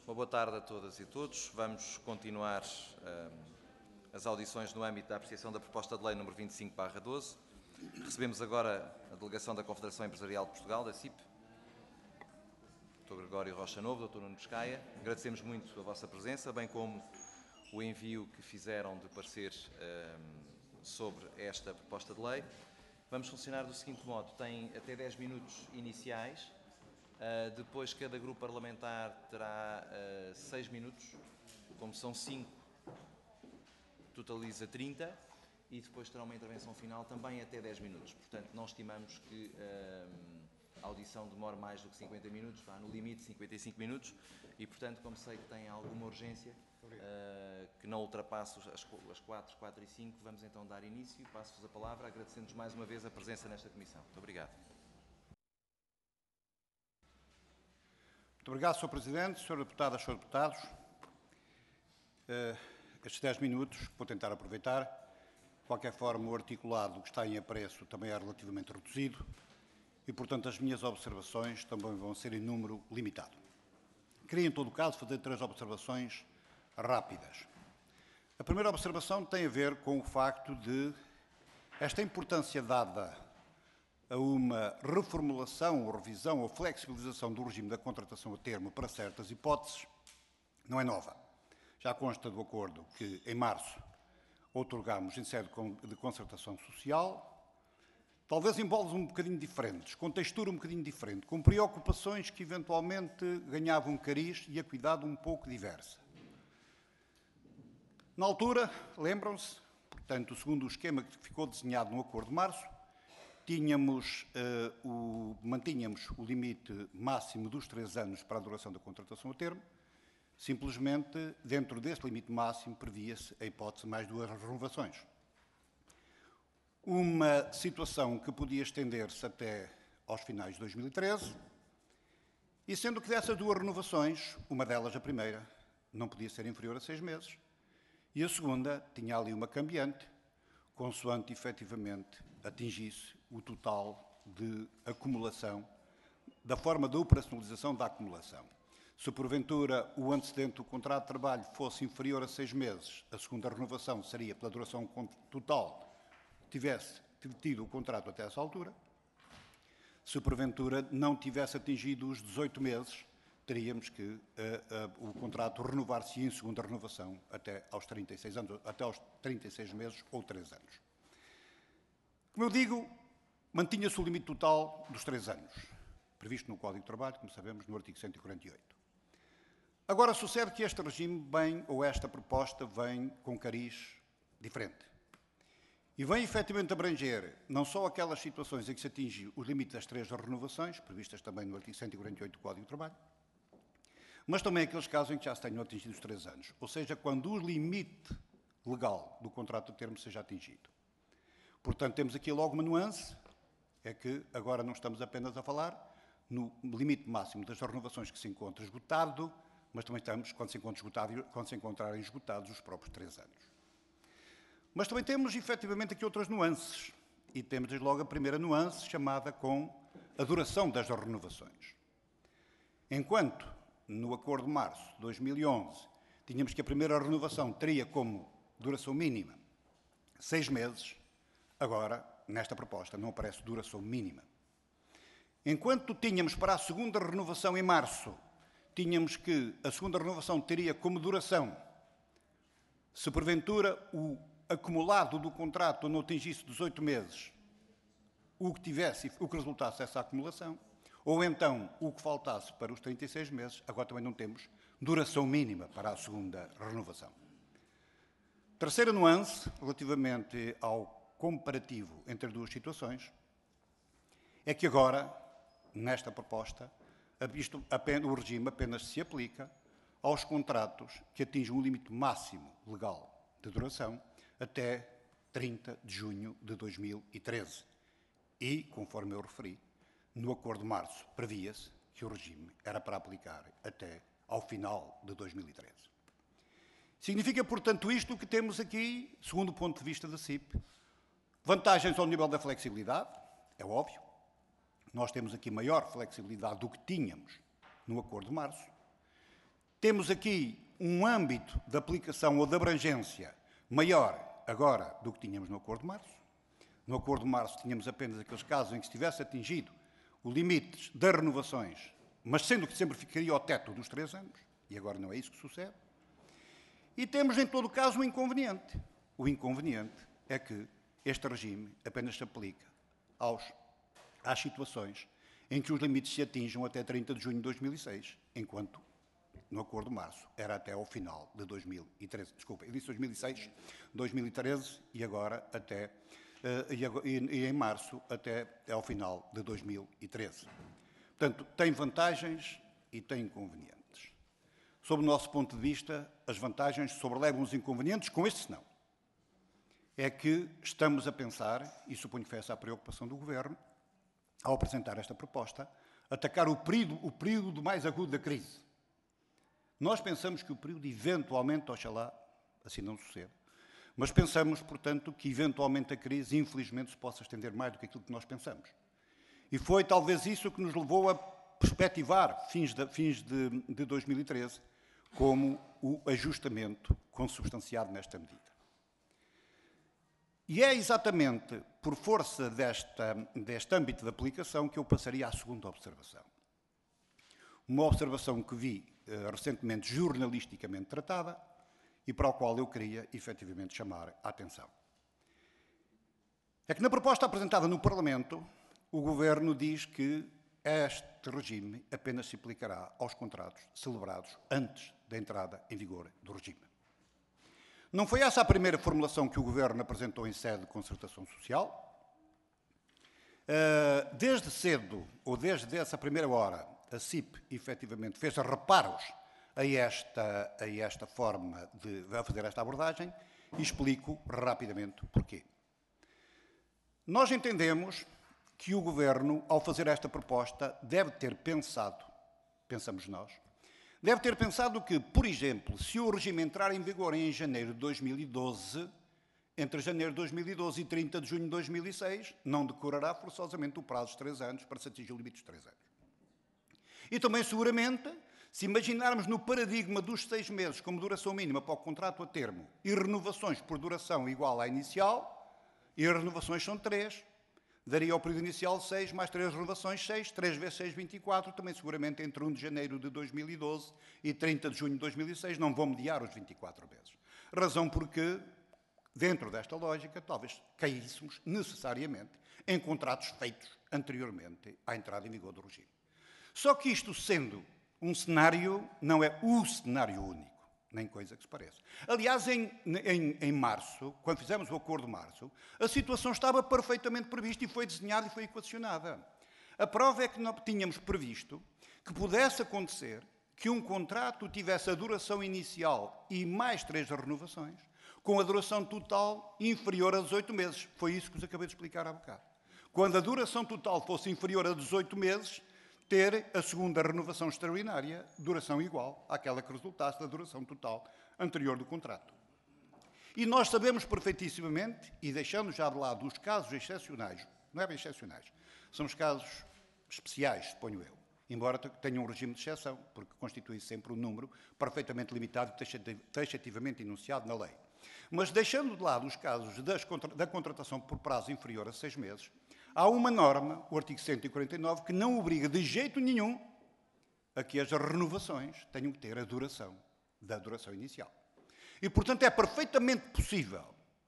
Uma boa tarde a todas e todos. Vamos continuar as audições no âmbito da apreciação da proposta de lei número 25/12. Recebemos agora a delegação da Confederação Empresarial de Portugal, da CIP, Dr. Gregório Rocha Novo, Dr. Nuno Pescaia. Agradecemos muito a vossa presença, bem como o envio que fizeram de parecer sobre esta proposta de lei. Vamos funcionar do seguinte modo: tem até 10 minutos iniciais. Depois, cada grupo parlamentar terá 6 minutos, como são 5, totaliza 30, e depois terá uma intervenção final também até 10 minutos. Portanto, nós estimamos que a audição demore mais do que 50 minutos, vá no limite 55 minutos, e, portanto, como sei que tem alguma urgência, que não ultrapasse as 4, 4 e 5, vamos então dar início. Passo-vos a palavra, agradecendo-vos mais uma vez a presença nesta comissão. Muito obrigado. Muito obrigado, Sr. Presidente, Sr. Deputado, Sr. Deputados. Estes 10 minutos vou tentar aproveitar. De qualquer forma, o articulado que está em apreço também é relativamente reduzido e, portanto, as minhas observações também vão ser em número limitado. Queria, em todo o caso, fazer 3 observações rápidas. A primeira observação tem a ver com o facto de esta importância dada a uma reformulação, ou revisão, ou flexibilização do regime da contratação a termo para certas hipóteses, não é nova. Já consta do acordo que, em março, outorgámos em sede de concertação social, talvez em bolos um bocadinho diferentes, com textura um bocadinho diferente, com preocupações que, eventualmente, ganhavam cariz e acuidade um pouco diversa. Na altura, lembram-se, portanto, segundo o esquema que ficou desenhado no acordo de março, mantínhamos o limite máximo dos 3 anos para a duração da contratação a termo. Simplesmente, dentro desse limite máximo, previa-se a hipótese de mais 2 renovações. Uma situação que podia estender-se até aos finais de 2013, e sendo que dessas 2 renovações, uma delas, a primeira, não podia ser inferior a 6 meses, e a segunda tinha ali uma cambiante, consoante, efetivamente, atingisse o total de acumulação, da forma de operacionalização da acumulação. Se, porventura, o antecedente do contrato de trabalho fosse inferior a 6 meses, a segunda renovação seria pela duração total, tivesse tido o contrato até essa altura. Se, porventura, não tivesse atingido os 18 meses, teríamos que o contrato renovar-se em segunda renovação até aos 36 anos, até aos 36 meses ou 3 anos. Como eu digo, mantinha-se o limite total dos 3 anos, previsto no Código de Trabalho, como sabemos, no artigo 148. Agora sucede que este regime vem, ou esta proposta, vem com cariz diferente. E vem, efetivamente, abranger não só aquelas situações em que se atinge o limite das 3 renovações, previstas também no artigo 148 do Código de Trabalho, mas também aqueles casos em que já se tenham atingido os 3 anos, ou seja, quando o limite legal do contrato de termo seja atingido. Portanto, temos aqui logo uma nuance, é que agora não estamos apenas a falar no limite máximo das renovações que se encontra esgotado, mas também estamos quando se encontrarem esgotados os próprios 3 anos. Mas também temos, efetivamente, aqui outras nuances. E temos, desde logo, a primeira nuance, chamada com a duração das renovações. Enquanto, no Acordo de Março de 2011, tínhamos que a primeira renovação teria como duração mínima 6 meses, agora, nesta proposta, não aparece duração mínima. Enquanto tínhamos para a segunda renovação em março, tínhamos que a segunda renovação teria como duração, se porventura o acumulado do contrato não atingisse 18 meses, o que resultasse dessa acumulação, ou então o que faltasse para os 36 meses, agora também não temos duração mínima para a segunda renovação. Terceira nuance, relativamente ao comparativo entre as 2 situações, é que agora, nesta proposta, o regime apenas se aplica aos contratos que atingem um limite máximo legal de duração até 30 de junho de 2013. E, conforme eu referi, no Acordo de Março previa-se que o regime era para aplicar até ao final de 2013. Significa, portanto, isto que temos aqui, segundo o ponto de vista da CIP, vantagens ao nível da flexibilidade, é óbvio. Nós temos aqui maior flexibilidade do que tínhamos no Acordo de Março. Temos aqui um âmbito de aplicação ou de abrangência maior agora do que tínhamos no Acordo de Março. No Acordo de Março tínhamos apenas aqueles casos em que se tivesse atingido o limite das renovações, mas sendo que sempre ficaria ao teto dos 3 anos, e agora não é isso que sucede. E temos, em todo o caso, um inconveniente. O inconveniente é que este regime apenas se aplica às situações em que os limites se atinjam até 30 de junho de 2006, enquanto no Acordo de Março era até ao final de 2013. Desculpa, eu disse 2006, 2013 e agora até, e em março até ao final de 2013. Portanto, tem vantagens e tem inconvenientes. Sob o nosso ponto de vista, as vantagens sobrelevam os inconvenientes com este senão. É que estamos a pensar, e suponho que foi essa a preocupação do Governo, ao apresentar esta proposta, atacar o período mais agudo da crise. Nós pensamos que o período, eventualmente, oxalá, assim não suceda, mas pensamos, portanto, que eventualmente a crise, infelizmente, se possa estender mais do que aquilo que nós pensamos. E foi talvez isso que nos levou a perspectivar fins de 2013 como o ajustamento consubstanciado nesta medida. E é exatamente por força deste âmbito de aplicação que eu passaria à segunda observação. Uma observação que vi recentemente jornalisticamente tratada e para a qual eu queria efetivamente chamar a atenção. É que na proposta apresentada no Parlamento, o Governo diz que este regime apenas se aplicará aos contratos celebrados antes da entrada em vigor do regime. Não foi essa a primeira formulação que o Governo apresentou em sede de concertação social? Desde cedo, ou desde essa primeira hora, a CIP efetivamente fez reparos a esta forma de fazer esta abordagem e explico rapidamente porquê. Nós entendemos que o Governo, ao fazer esta proposta, deve ter pensado, pensamos nós, deve ter pensado que, por exemplo, se o regime entrar em vigor em janeiro de 2012, entre janeiro de 2012 e 30 de junho de 2006, não decorará forçosamente o prazo de 3 anos para se atingir o limite dos 3 anos. E também, seguramente, se imaginarmos no paradigma dos 6 meses como duração mínima para o contrato a termo e renovações por duração igual à inicial, e as renovações são 3, daria ao período inicial 6, mais 3 renovações, 6, 3 vezes 6, 24, também seguramente entre 1 de janeiro de 2012 e 30 de junho de 2006 não vão mediar os 24 meses. Razão porque, dentro desta lógica, talvez caíssemos necessariamente em contratos feitos anteriormente à entrada em vigor do regime. Só que isto sendo um cenário, não é o cenário único, nem coisa que se pareça. Aliás, em março, quando fizemos o Acordo de Março, a situação estava perfeitamente prevista e foi desenhada e foi equacionada. A prova é que não tínhamos previsto que pudesse acontecer que um contrato tivesse a duração inicial e mais 3 renovações, com a duração total inferior a 18 meses. Foi isso que vos acabei de explicar há bocado. Quando a duração total fosse inferior a 18 meses, ter a segunda renovação extraordinária, duração igual àquela que resultasse da duração total anterior do contrato. E nós sabemos perfeitíssimamente, e deixando já de lado os casos excepcionais, não é bem excepcionais, são os casos especiais, suponho eu, embora tenham um regime de exceção, porque constitui sempre um número perfeitamente limitado e taxativamente enunciado na lei. Mas deixando de lado os casos da contratação por prazo inferior a 6 meses, há uma norma, o artigo 149, que não obriga de jeito nenhum a que as renovações tenham que ter a duração da duração inicial. E, portanto, é perfeitamente possível,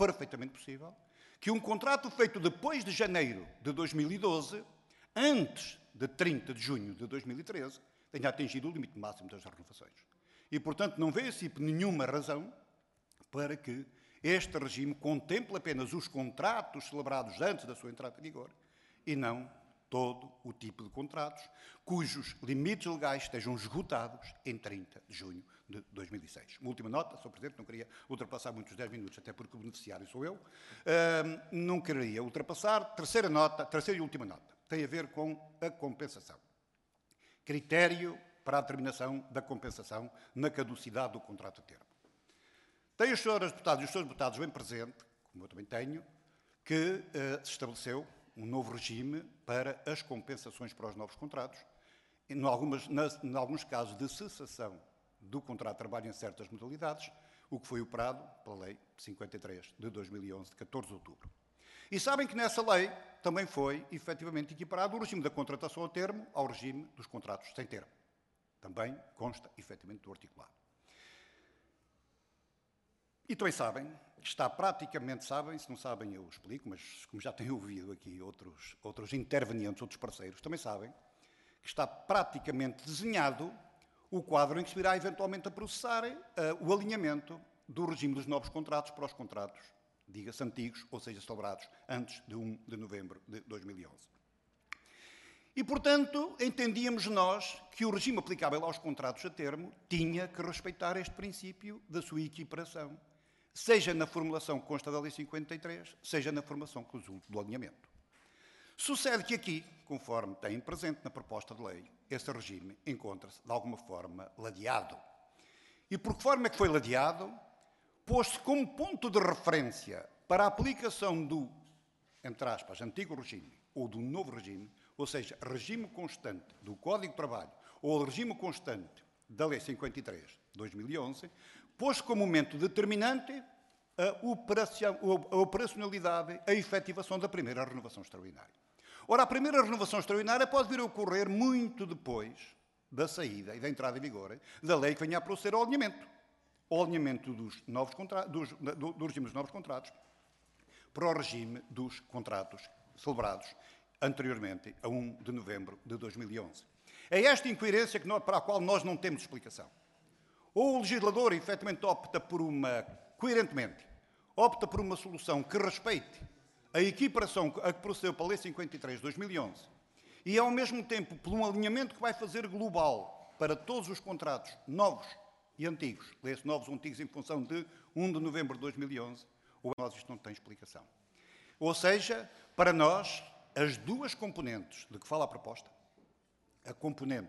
que um contrato feito depois de janeiro de 2012, antes de 30 de junho de 2013, tenha atingido o limite máximo das renovações. E, portanto, não vê-se nenhuma razão para que este regime contemple apenas os contratos celebrados antes da sua entrada em vigor e não todo o tipo de contratos cujos limites legais estejam esgotados em 30 de junho de 2006. Uma última nota, Sr. Presidente, não queria ultrapassar muitos 10 minutos, até porque o beneficiário sou eu. Não queria ultrapassar. Terceira e última nota, tem a ver com a compensação. Critério para a determinação da compensação na caducidade do contrato a termo. Tem os senhores deputados e os senhores deputados bem presente, como eu também tenho, que se estabeleceu um novo regime para as compensações para os novos contratos, em alguns casos de cessação do contrato de trabalho em certas modalidades, o que foi operado pela Lei 53 de 2011, de 14 de outubro. E sabem que nessa lei também foi, efetivamente, equiparado o regime da contratação a termo ao regime dos contratos sem termo. Também consta, efetivamente, do articulado. E também sabem, está praticamente, sabem, se não sabem eu explico, mas como já têm ouvido aqui outros intervenientes, outros parceiros, também sabem que está praticamente desenhado o quadro em que se irá eventualmente a processar o alinhamento do regime dos novos contratos para os contratos, diga-se antigos, ou seja, celebrados antes de 1 de novembro de 2011. E, portanto, entendíamos nós que o regime aplicável aos contratos a termo tinha que respeitar este princípio da sua equiparação, seja na formulação que consta da Lei 53, seja na formação que resulte do alinhamento. Sucede que aqui, conforme tem presente na proposta de lei, esse regime encontra-se, de alguma forma, ladeado. E por que forma é que foi ladeado? Pôs-se como ponto de referência para a aplicação do, entre aspas, antigo regime ou do novo regime, ou seja, regime constante do Código de Trabalho ou regime constante da Lei 53 de 2011, pôs como momento determinante a operacionalidade, a efetivação da primeira renovação extraordinária. Ora, a primeira renovação extraordinária pode vir a ocorrer muito depois da saída e da entrada em vigor da lei que venha a proceder ao alinhamento. O alinhamento dos novos do regime dos novos contratos para o regime dos contratos celebrados anteriormente a 1 de novembro de 2011. É esta incoerência para a qual nós não temos explicação. Ou o legislador, efetivamente, coerentemente, opta por uma solução que respeite a equiparação a que procedeu para a Lei 53 de 2011 e, ao mesmo tempo, por um alinhamento que vai fazer global para todos os contratos novos e antigos, lê-se novos ou antigos em função de 1 de novembro de 2011, ou nós isto não tem explicação. Ou seja, para nós, as duas componentes de que fala a proposta, a componente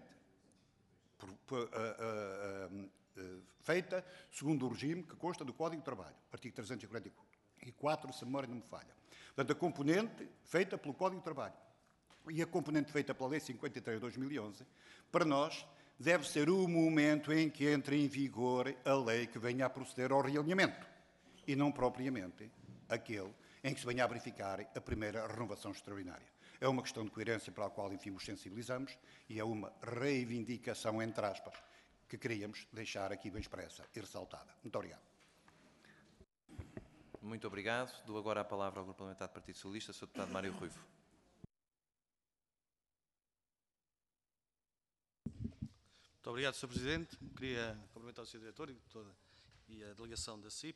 feita segundo o regime que consta do Código de Trabalho, artigo 344, se a memória não me falha. Portanto, a componente feita pelo Código de Trabalho e a componente feita pela Lei 53 de 2011, para nós, deve ser o momento em que entre em vigor a lei que venha a proceder ao realinhamento e não propriamente aquele em que se venha a verificar a primeira renovação extraordinária. É uma questão de coerência para a qual, enfim, nos sensibilizamos e é uma reivindicação, entre aspas, que queríamos deixar aqui bem expressa e ressaltada. Muito obrigado. Muito obrigado. Dou agora a palavra ao Grupo Parlamentar do Partido Socialista, Sr. Deputado Mário Ruivo. Muito obrigado, Sr. Presidente. Queria cumprimentar o Sr. Diretor e a delegação da CIP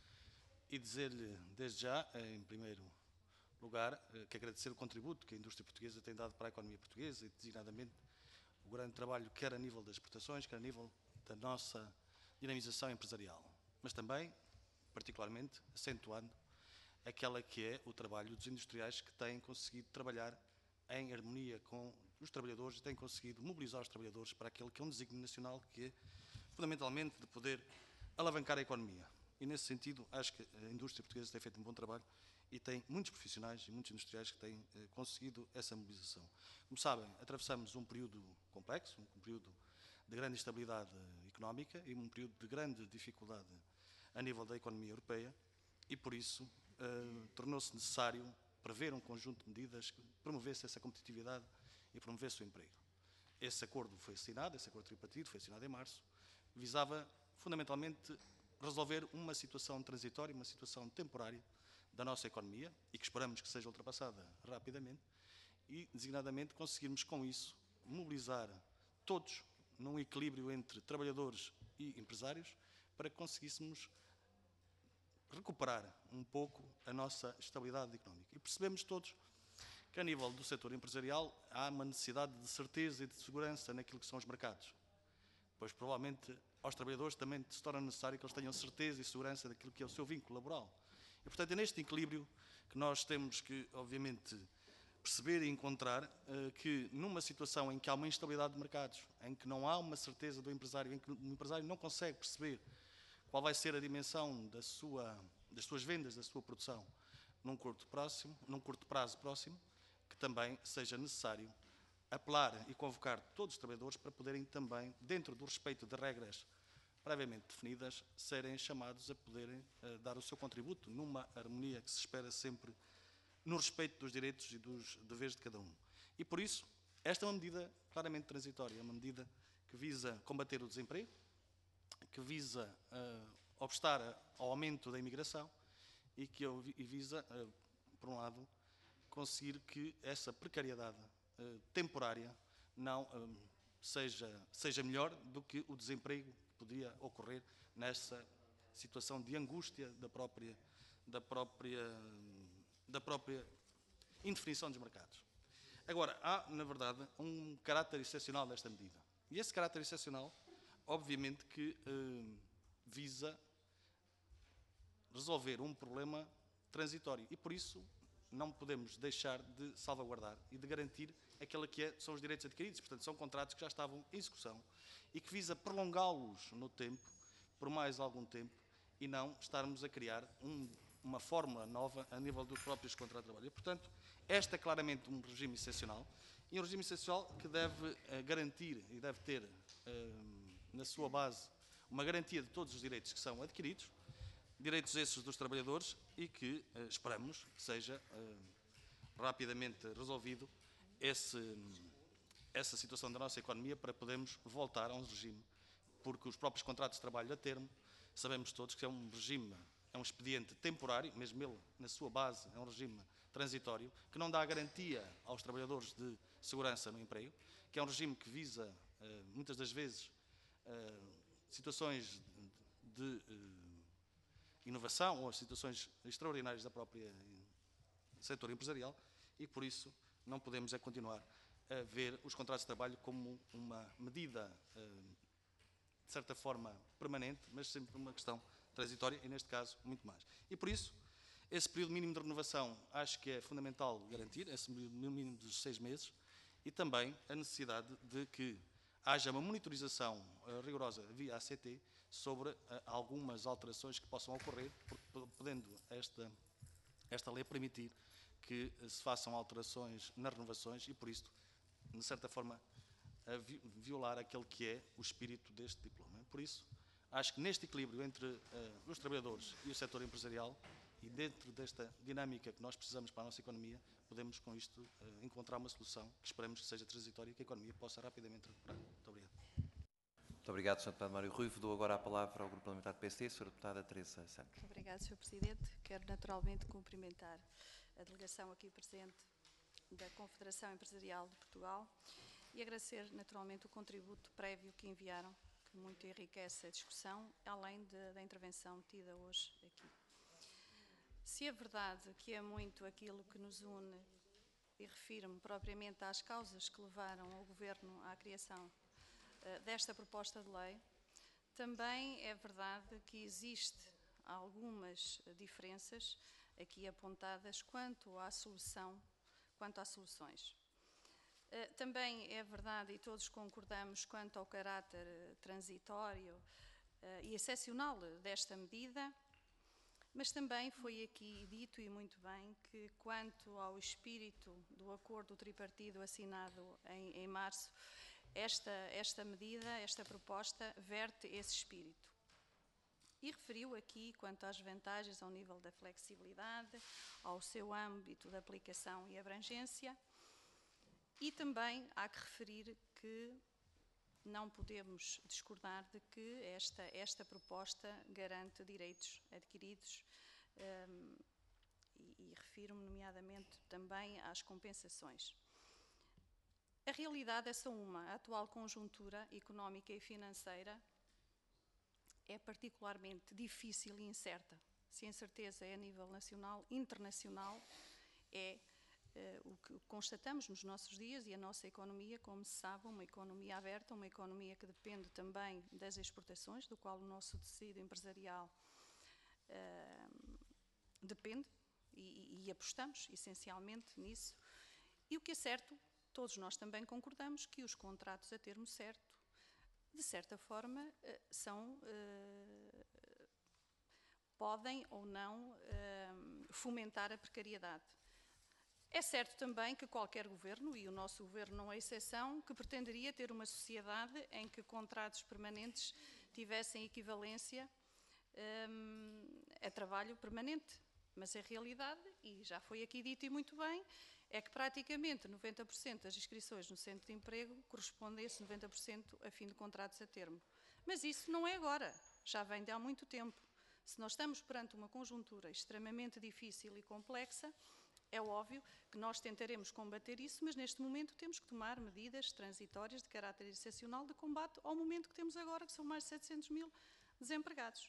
e dizer-lhe, desde já, em primeiro lugar, que agradecer o contributo que a indústria portuguesa tem dado para a economia portuguesa e, designadamente, o grande trabalho quer a nível das exportações, quer a nível da nossa dinamização empresarial, mas também, particularmente, acentuando aquela que é o trabalho dos industriais que têm conseguido trabalhar em harmonia com os trabalhadores e têm conseguido mobilizar os trabalhadores para aquele que é um desígnio nacional que é, fundamentalmente, de poder alavancar a economia. E, nesse sentido, acho que a indústria portuguesa tem feito um bom trabalho e tem muitos profissionais e muitos industriais que têm conseguido essa mobilização. Como sabem, atravessamos um período complexo, um período de grande instabilidade económica e um período de grande dificuldade a nível da economia europeia e, por isso, tornou-se necessário prever um conjunto de medidas que promovesse essa competitividade e promovesse o emprego. Esse acordo foi assinado, esse acordo tripartite foi assinado em março, visava, fundamentalmente, resolver uma situação transitória, uma situação temporária da nossa economia e que esperamos que seja ultrapassada rapidamente e, designadamente, conseguirmos com isso mobilizar todos num equilíbrio entre trabalhadores e empresários para que conseguíssemos recuperar um pouco a nossa estabilidade económica. E percebemos todos que, a nível do setor empresarial, há uma necessidade de certeza e de segurança naquilo que são os mercados. Pois, provavelmente, aos trabalhadores também se torna necessário que eles tenham certeza e segurança daquilo que é o seu vínculo laboral. E, portanto, é neste equilíbrio que nós temos que, obviamente, perceber e encontrar que, numa situação em que há uma instabilidade de mercados, em que não há uma certeza do empresário, em que o empresário não consegue perceber qual vai ser a dimensão das suas vendas, da sua produção, num curto prazo próximo, que também seja necessário apelar e convocar todos os trabalhadores para poderem também, dentro do respeito de regras previamente definidas, serem chamados a poderem dar o seu contributo numa harmonia que se espera sempre no respeito dos direitos e dos deveres de cada um. E por isso, esta é uma medida claramente transitória, é uma medida que visa combater o desemprego, que visa obstar ao aumento da imigração e que visa, por um lado, conseguir que essa precariedade temporária não seja melhor do que o desemprego que podia ocorrer nessa situação de angústia da própria indefinição dos mercados. Agora, há, na verdade, um caráter excepcional desta medida. E esse caráter excepcional, obviamente, que visa resolver um problema transitório. E, por isso, não podemos deixar de salvaguardar e de garantir aquilo que são os direitos adquiridos. Portanto, são contratos que já estavam em execução e que visa prolongá-los no tempo, por mais algum tempo, e não estarmos a criar uma fórmula nova a nível dos próprios contratos de trabalho. E, portanto, este é claramente um regime excepcional, e um regime excepcional que deve garantir e deve ter na sua base uma garantia de todos os direitos que são adquiridos, direitos esses dos trabalhadores, e que esperamos que seja rapidamente resolvido essa situação da nossa economia para podermos voltar a um regime, porque os próprios contratos de trabalho a termo, sabemos todos que é um regime, é um expediente temporário, mesmo ele, na sua base, é um regime transitório, que não dá garantia aos trabalhadores de segurança no emprego, que é um regime que visa, muitas das vezes, situações de inovação ou situações extraordinárias da própria setor empresarial, e por isso não podemos continuar a ver os contratos de trabalho como uma medida, de certa forma, permanente, mas sempre uma questão transitória, e neste caso, muito mais. E por isso, esse período mínimo de renovação acho que é fundamental garantir, esse período mínimo dos 6 meses, e também a necessidade de que haja uma monitorização rigorosa via ACT sobre algumas alterações que possam ocorrer, podendo esta lei permitir que se façam alterações nas renovações e, por isso, de certa forma, violar aquele que é o espírito deste diploma. Por isso, acho que neste equilíbrio entre os trabalhadores e o setor empresarial, e dentro desta dinâmica que nós precisamos para a nossa economia, podemos com isto encontrar uma solução que esperamos que seja transitória e que a economia possa rapidamente recuperar. Muito obrigado. Muito obrigado, Sr. Deputado Mário Ruivo. Dou agora a palavra ao Grupo Parlamentar do PSD, Sra. Deputada Teresa Santos. Obrigada, Sr. Presidente. Quero naturalmente cumprimentar a delegação aqui presente da Confederação Empresarial de Portugal e agradecer naturalmente o contributo prévio que enviaram, que muito enriquece a discussão, além da intervenção tida hoje aqui. Se é verdade que é muito aquilo que nos une, e refiro-me propriamente às causas que levaram o Governo à criação desta proposta de lei, também é verdade que existe algumas diferenças aqui apontadas quanto às soluções. Também é verdade, e todos concordamos, quanto ao caráter transitório e excepcional desta medida, mas também foi aqui dito, e muito bem, que quanto ao espírito do acordo tripartido assinado em março, esta medida, esta proposta, verte esse espírito. E referiu aqui quanto às vantagens ao nível da flexibilidade, ao seu âmbito de aplicação e abrangência, e também há que referir que não podemos discordar de que esta proposta garante direitos adquiridos e refiro-me nomeadamente também às compensações. A realidade é só uma. A atual conjuntura económica e financeira é particularmente difícil e incerta. Se a incerteza é a nível nacional, internacional é o que constatamos nos nossos dias, e a nossa economia, como se sabe, uma economia aberta, uma economia que depende também das exportações, do qual o nosso tecido empresarial depende, e apostamos essencialmente nisso. E o que é certo, todos nós também concordamos que os contratos a termo certo, de certa forma, podem ou não fomentar a precariedade. É certo também que qualquer governo, e o nosso governo não é exceção, que pretenderia ter uma sociedade em que contratos permanentes tivessem equivalência a trabalho permanente. Mas a realidade, e já foi aqui dito e muito bem, é que praticamente 90% das inscrições no centro de emprego corresponde a esse 90% a fim de contratos a termo. Mas isso não é agora, já vem de há muito tempo. Se nós estamos perante uma conjuntura extremamente difícil e complexa, é óbvio que nós tentaremos combater isso, mas neste momento temos que tomar medidas transitórias de caráter excepcional de combate ao momento que temos agora, que são mais de 700 mil desempregados.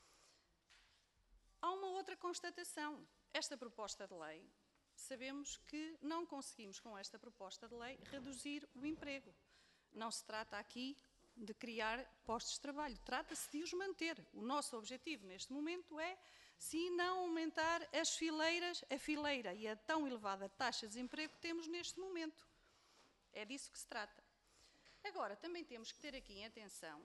Há uma outra constatação. Esta proposta de lei, sabemos que não conseguimos com esta proposta de lei reduzir o emprego. Não se trata aqui de criar postos de trabalho, trata-se de os manter. O nosso objetivo neste momento é, se não aumentar a fileira e a tão elevada taxa de desemprego que temos neste momento. É disso que se trata. Agora, também temos que ter aqui em atenção,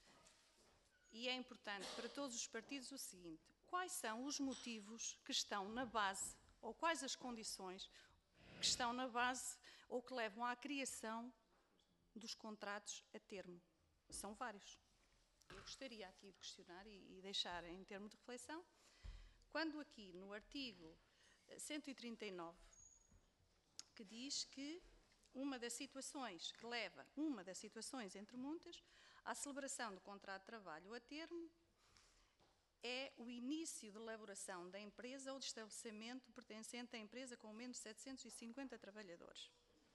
e é importante para todos os partidos o seguinte: quais são os motivos que estão na base, ou quais as condições que estão na base ou que levam à criação dos contratos a termo? São vários. Eu gostaria aqui de questionar e deixar em termos de reflexão, quando aqui no artigo 139, que diz que uma das situações que leva, entre muitas, à celebração do contrato de trabalho a termo, é o início de elaboração da empresa ou de estabelecimento pertencente à empresa com menos de 750 trabalhadores.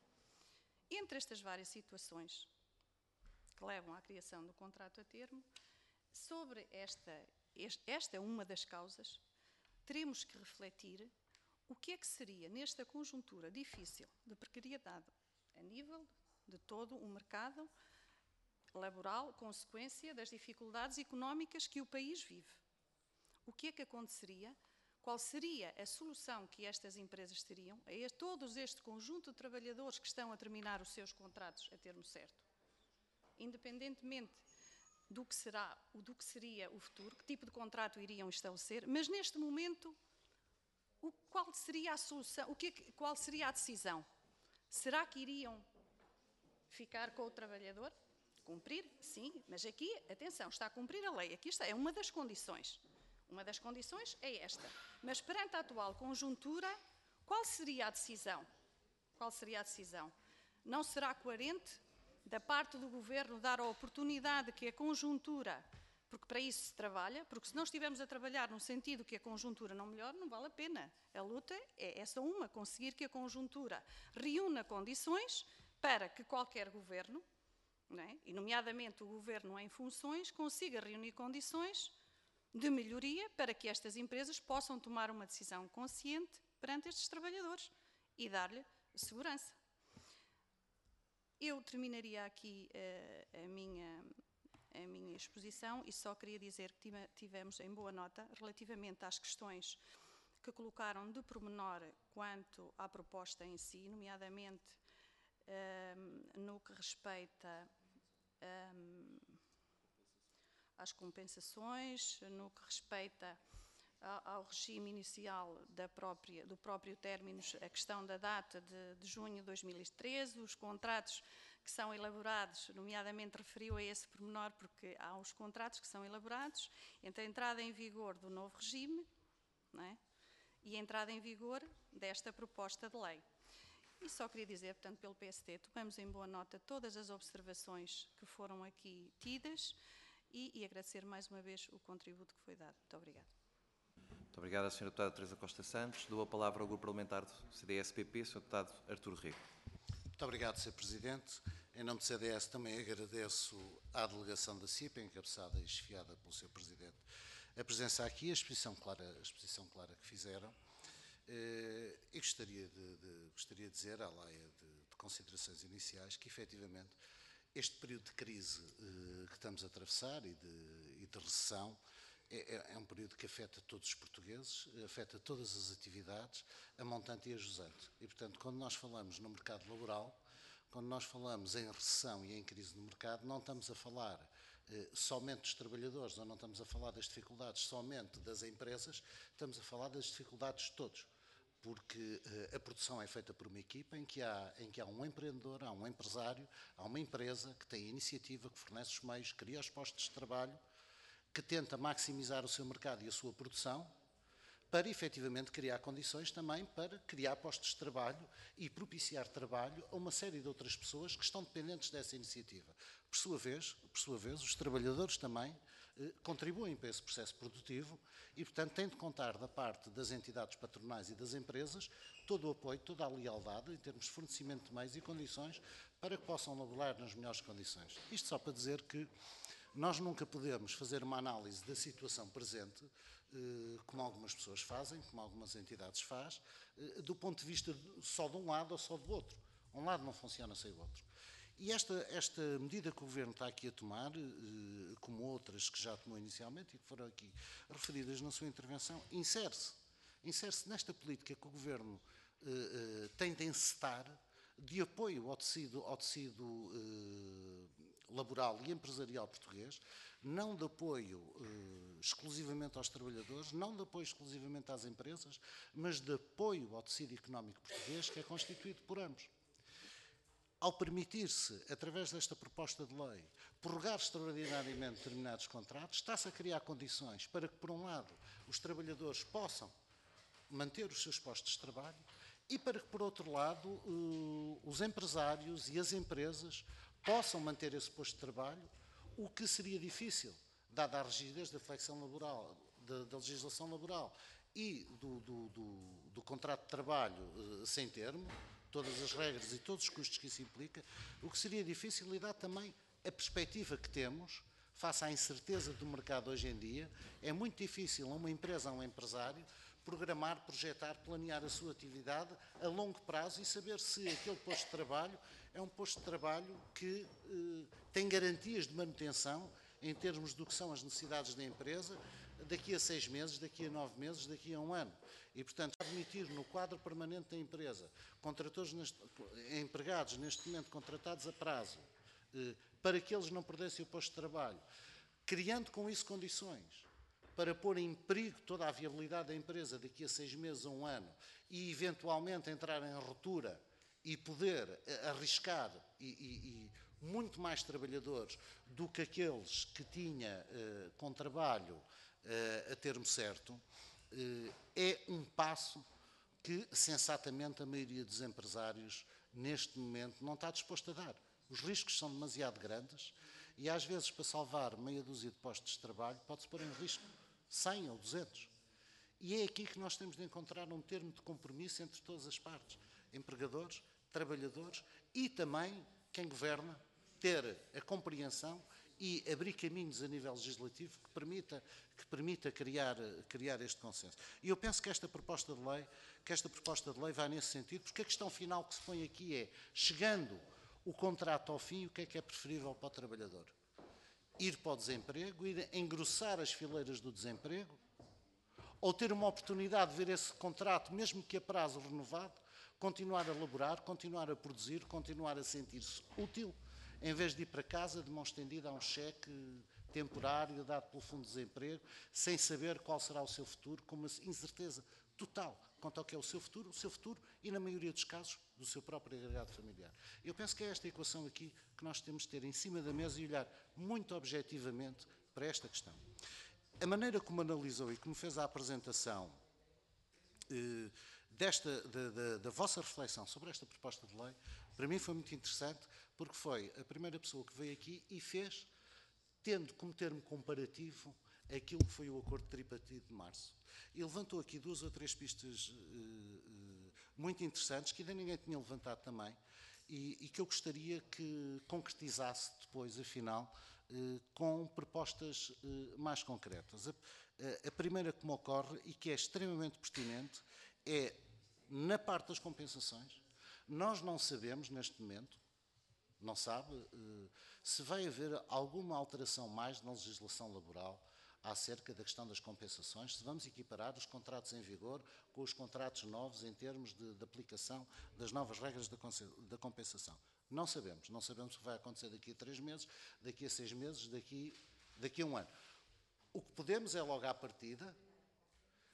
Entre estas várias situações que levam à criação do contrato a termo, sobre esta é uma das causas, teremos que refletir o que é que seria, nesta conjuntura difícil de precariedade, a nível de todo o mercado laboral, consequência das dificuldades económicas que o país vive. O que é que aconteceria? Qual seria a solução que estas empresas teriam a todos este conjunto de trabalhadores que estão a terminar os seus contratos a termo certo? Independentemente do que seria o futuro, que tipo de contrato iriam estabelecer, mas neste momento, qual seria a solução? Qual seria a decisão? Será que iriam ficar com o trabalhador? Cumprir? Sim, mas aqui, atenção, está a cumprir a lei. Aqui está, é uma das condições. Uma das condições é esta. Mas perante a atual conjuntura, qual seria a decisão? Qual seria a decisão? Não será coerente da parte do Governo dar a oportunidade que a conjuntura, porque para isso se trabalha, porque se não estivermos a trabalhar no sentido que a conjuntura não melhore, não vale a pena. A luta é essa uma, conseguir que a conjuntura reúna condições para que qualquer Governo, não é? E nomeadamente o Governo em funções, consiga reunir condições de melhoria para que estas empresas possam tomar uma decisão consciente perante estes trabalhadores e dar-lhe segurança. Eu terminaria aqui a minha exposição e só queria dizer que tivemos em boa nota relativamente às questões que colocaram de pormenor quanto à proposta em si, nomeadamente no que respeita às compensações, no que respeita ao regime inicial do próprio término, a questão da data de junho de 2013, os contratos que são elaborados, nomeadamente referiu a esse pormenor, porque há os contratos que são elaborados entre a entrada em vigor do novo regime, não é? E a entrada em vigor desta proposta de lei. E só queria dizer, portanto, pelo PST, tomamos em boa nota todas as observações que foram aqui tidas e agradecer mais uma vez o contributo que foi dado. Muito obrigada. Muito obrigada, Sra. Deputada Teresa Costa Santos. Dou a palavra ao Grupo Parlamentar do CDS-PP, Sr. Deputado Artur Rego. Muito obrigado, Sr. Presidente. Em nome do CDS também agradeço à delegação da CIP, encabeçada e chefiada pelo Sr. Presidente, a presença aqui, a exposição clara que fizeram. E gostaria de dizer, à laia de considerações iniciais, que efetivamente este período de crise que estamos a atravessar e de recessão é um período que afeta todos os portugueses, afeta todas as atividades, a montante e a jusante. E, portanto, quando nós falamos no mercado laboral, quando nós falamos em recessão e em crise no mercado, não estamos a falar somente dos trabalhadores, ou não estamos a falar das dificuldades somente das empresas, estamos a falar das dificuldades de todos. porque a produção é feita por uma equipa em que há um empreendedor, há um empresário, há uma empresa que tem a iniciativa, que fornece os meios, cria os postos de trabalho, que tenta maximizar o seu mercado e a sua produção, para efetivamente criar condições também para criar postos de trabalho e propiciar trabalho a uma série de outras pessoas que estão dependentes dessa iniciativa. Por sua vez, os trabalhadores também contribuem para esse processo produtivo e, portanto, têm de contar da parte das entidades patronais e das empresas todo o apoio, toda a lealdade em termos de fornecimento de meios e condições para que possam laborar nas melhores condições. Isto só para dizer que nós nunca podemos fazer uma análise da situação presente, como algumas pessoas fazem, como algumas entidades fazem, do ponto de vista só de um lado ou só do outro. Um lado não funciona sem o outro. E esta medida que o Governo está aqui a tomar, como outras que já tomou inicialmente e que foram aqui referidas na sua intervenção, insere-se nesta política que o Governo tem de encetar de apoio ao tecido laboral e empresarial português, não de apoio exclusivamente aos trabalhadores, não de apoio exclusivamente às empresas, mas de apoio ao tecido económico português, que é constituído por ambos. Ao permitir-se, através desta proposta de lei, prorrogar extraordinariamente determinados contratos, está-se a criar condições para que, por um lado, os trabalhadores possam manter os seus postos de trabalho e para que, por outro lado, os empresários e as empresas possam manter esse posto de trabalho, o que seria difícil, dada a rigidez da flexão laboral, da legislação laboral e do contrato de trabalho sem termo, todas as regras e todos os custos que isso implica, o que seria difícil e dá também a perspectiva que temos, face à incerteza do mercado hoje em dia, é muito difícil a uma empresa, a um empresário, programar, projetar, planear a sua atividade a longo prazo e saber se aquele posto de trabalho é um posto de trabalho que tem garantias de manutenção em termos do que são as necessidades da empresa daqui a 6 meses, daqui a 9 meses, daqui a 1 ano. E, portanto, admitir no quadro permanente da empresa empregados neste momento contratados a prazo para que eles não perdessem o posto de trabalho, criando com isso condições para pôr em perigo toda a viabilidade da empresa daqui a 6 meses a 1 ano e, eventualmente, entrar em ruptura e poder arriscar e muito mais trabalhadores do que aqueles que tinha com trabalho a termo certo, é um passo que, sensatamente, a maioria dos empresários, neste momento, não está disposto a dar. Os riscos são demasiado grandes e, às vezes, para salvar meia dúzia de postos de trabalho, pode-se pôr em risco 100 ou 200. E é aqui que nós temos de encontrar um termo de compromisso entre todas as partes, empregadores, trabalhadores e também quem governa, ter a compreensão e abrir caminhos a nível legislativo que permita criar este consenso. E eu penso que esta proposta de lei vai nesse sentido, porque a questão final que se põe aqui é, chegando o contrato ao fim, o que é preferível para o trabalhador? Ir para o desemprego, ir engrossar as fileiras do desemprego, ou ter uma oportunidade de ver esse contrato, mesmo que a prazo renovado, continuar a laborar, continuar a produzir, continuar a sentir-se útil, em vez de ir para casa de mão estendida a um cheque temporário dado pelo Fundo de Desemprego, sem saber qual será o seu futuro, com uma incerteza total quanto ao que é o seu futuro e, na maioria dos casos, do seu próprio agregado familiar. Eu penso que é esta equação aqui que nós temos de ter em cima da mesa e olhar muito objetivamente para esta questão. A maneira como analisou e como fez a apresentação da vossa reflexão sobre esta proposta de lei, para mim foi muito interessante, porque foi a primeira pessoa que veio aqui e fez, tendo como termo comparativo aquilo que foi o acordo tripartite de março. E levantou aqui 2 ou 3 pistas muito interessantes, que ainda ninguém tinha levantado também, e que eu gostaria que concretizasse depois, afinal, com propostas mais concretas. A primeira que me ocorre, e que é extremamente pertinente, é, na parte das compensações, nós não sabemos, neste momento, não sabe, se vai haver alguma alteração mais na legislação laboral acerca da questão das compensações, se vamos equiparar os contratos em vigor com os contratos novos em termos de aplicação das novas regras da compensação. Não sabemos o que vai acontecer daqui a 3 meses, daqui a 6 meses, daqui a 1 ano. O que podemos é, logo à partida,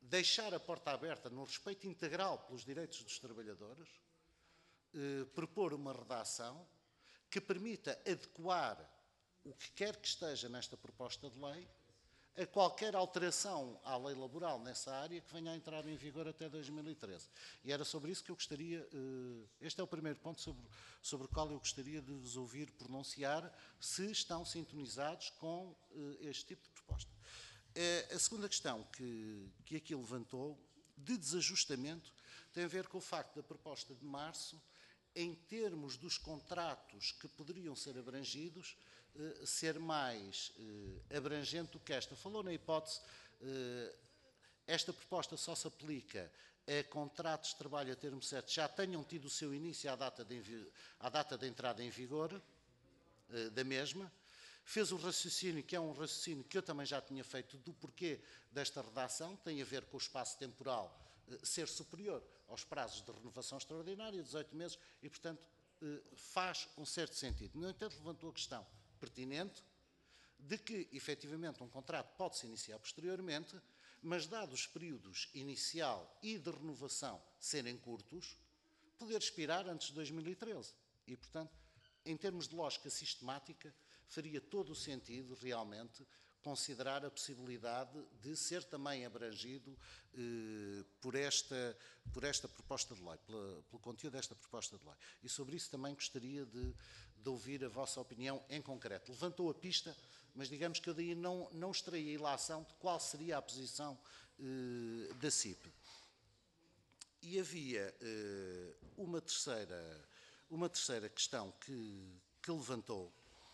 deixar a porta aberta no respeito integral pelos direitos dos trabalhadores, propor uma redação que permita adequar o que quer que esteja nesta proposta de lei a qualquer alteração à lei laboral nessa área que venha a entrar em vigor até 2013. E era sobre isso que eu gostaria, este é o primeiro ponto sobre o qual eu gostaria de vos ouvir pronunciar, se estão sintonizados com este tipo de proposta. A segunda questão que aqui levantou, de desajustamento, tem a ver com o facto da proposta de março, em termos dos contratos que poderiam ser abrangidos, ser mais abrangente do que esta. Falou na hipótese, esta proposta só se aplica a contratos de trabalho a termo certo, já tenham tido o seu início à data de entrada em vigor da mesma. Fez o raciocínio, que é um raciocínio que eu também já tinha feito, do porquê desta redação, tem a ver com o espaço temporal ser superior aos prazos de renovação extraordinária, 18 meses, e, portanto, faz um certo sentido. No entanto, levantou a questão pertinente de que, efetivamente, um contrato pode-se iniciar posteriormente, mas, dados os períodos inicial e de renovação serem curtos, poder expirar antes de 2013. E, portanto, em termos de lógica sistemática, faria todo o sentido, realmente, considerar a possibilidade de ser também abrangido por esta proposta de lei, pelo conteúdo desta proposta de lei. E sobre isso também gostaria de ouvir a vossa opinião em concreto. Levantou a pista, mas digamos que eu daí não extraí a ilação de qual seria a posição da CIP. E havia uma terceira questão que levantou.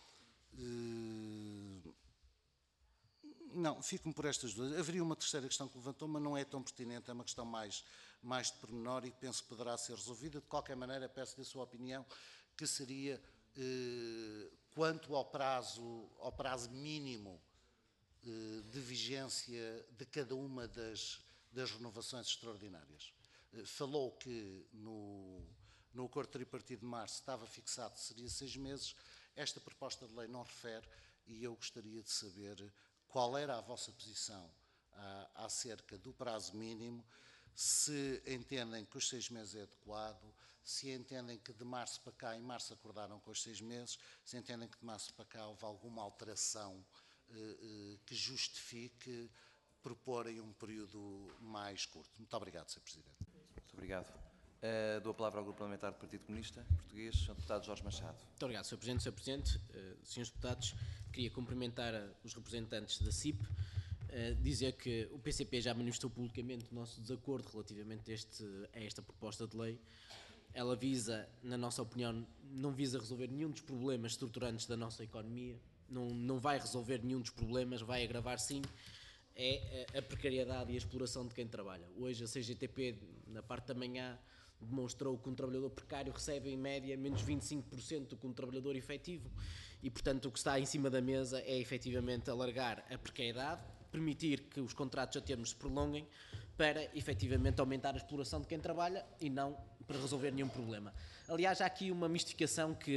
Não, fico-me por estas duas. Haveria uma terceira questão que levantou, mas não é tão pertinente, é uma questão mais de pormenor e que penso que poderá ser resolvida. De qualquer maneira, peço-lhe a sua opinião, que seria quanto ao prazo mínimo de vigência de cada uma das renovações extraordinárias. Falou que no acordo tripartido de março estava fixado, seria 6 meses. Esta proposta de lei não refere e eu gostaria de saber qual era a vossa posição acerca do prazo mínimo, se entendem que os 6 meses é adequado, se entendem que de março para cá, em março acordaram com os 6 meses, se entendem que de março para cá houve alguma alteração que justifique proporem um período mais curto. Muito obrigado, Sr. Presidente. Muito obrigado. Dou a palavra ao Grupo Parlamentar do Partido Comunista Português, Sr. Deputado Jorge Machado. Muito obrigado, Sr. Presidente. Sr. Presidente, Srs. Deputados, queria cumprimentar os representantes da CIP, dizer que o PCP já manifestou publicamente o nosso desacordo relativamente a esta proposta de lei. Ela visa, na nossa opinião, não visa resolver nenhum dos problemas estruturantes da nossa economia, não vai resolver nenhum dos problemas, vai agravar sim a precariedade e a exploração de quem trabalha. Hoje a CGTP, na parte da manhã, demonstrou que um trabalhador precário recebe em média menos 25% do que um trabalhador efetivo e, portanto, o que está em cima da mesa é efetivamente alargar a precariedade, permitir que os contratos a termo se prolonguem para efetivamente aumentar a exploração de quem trabalha e não para resolver nenhum problema. Aliás, há aqui uma mistificação que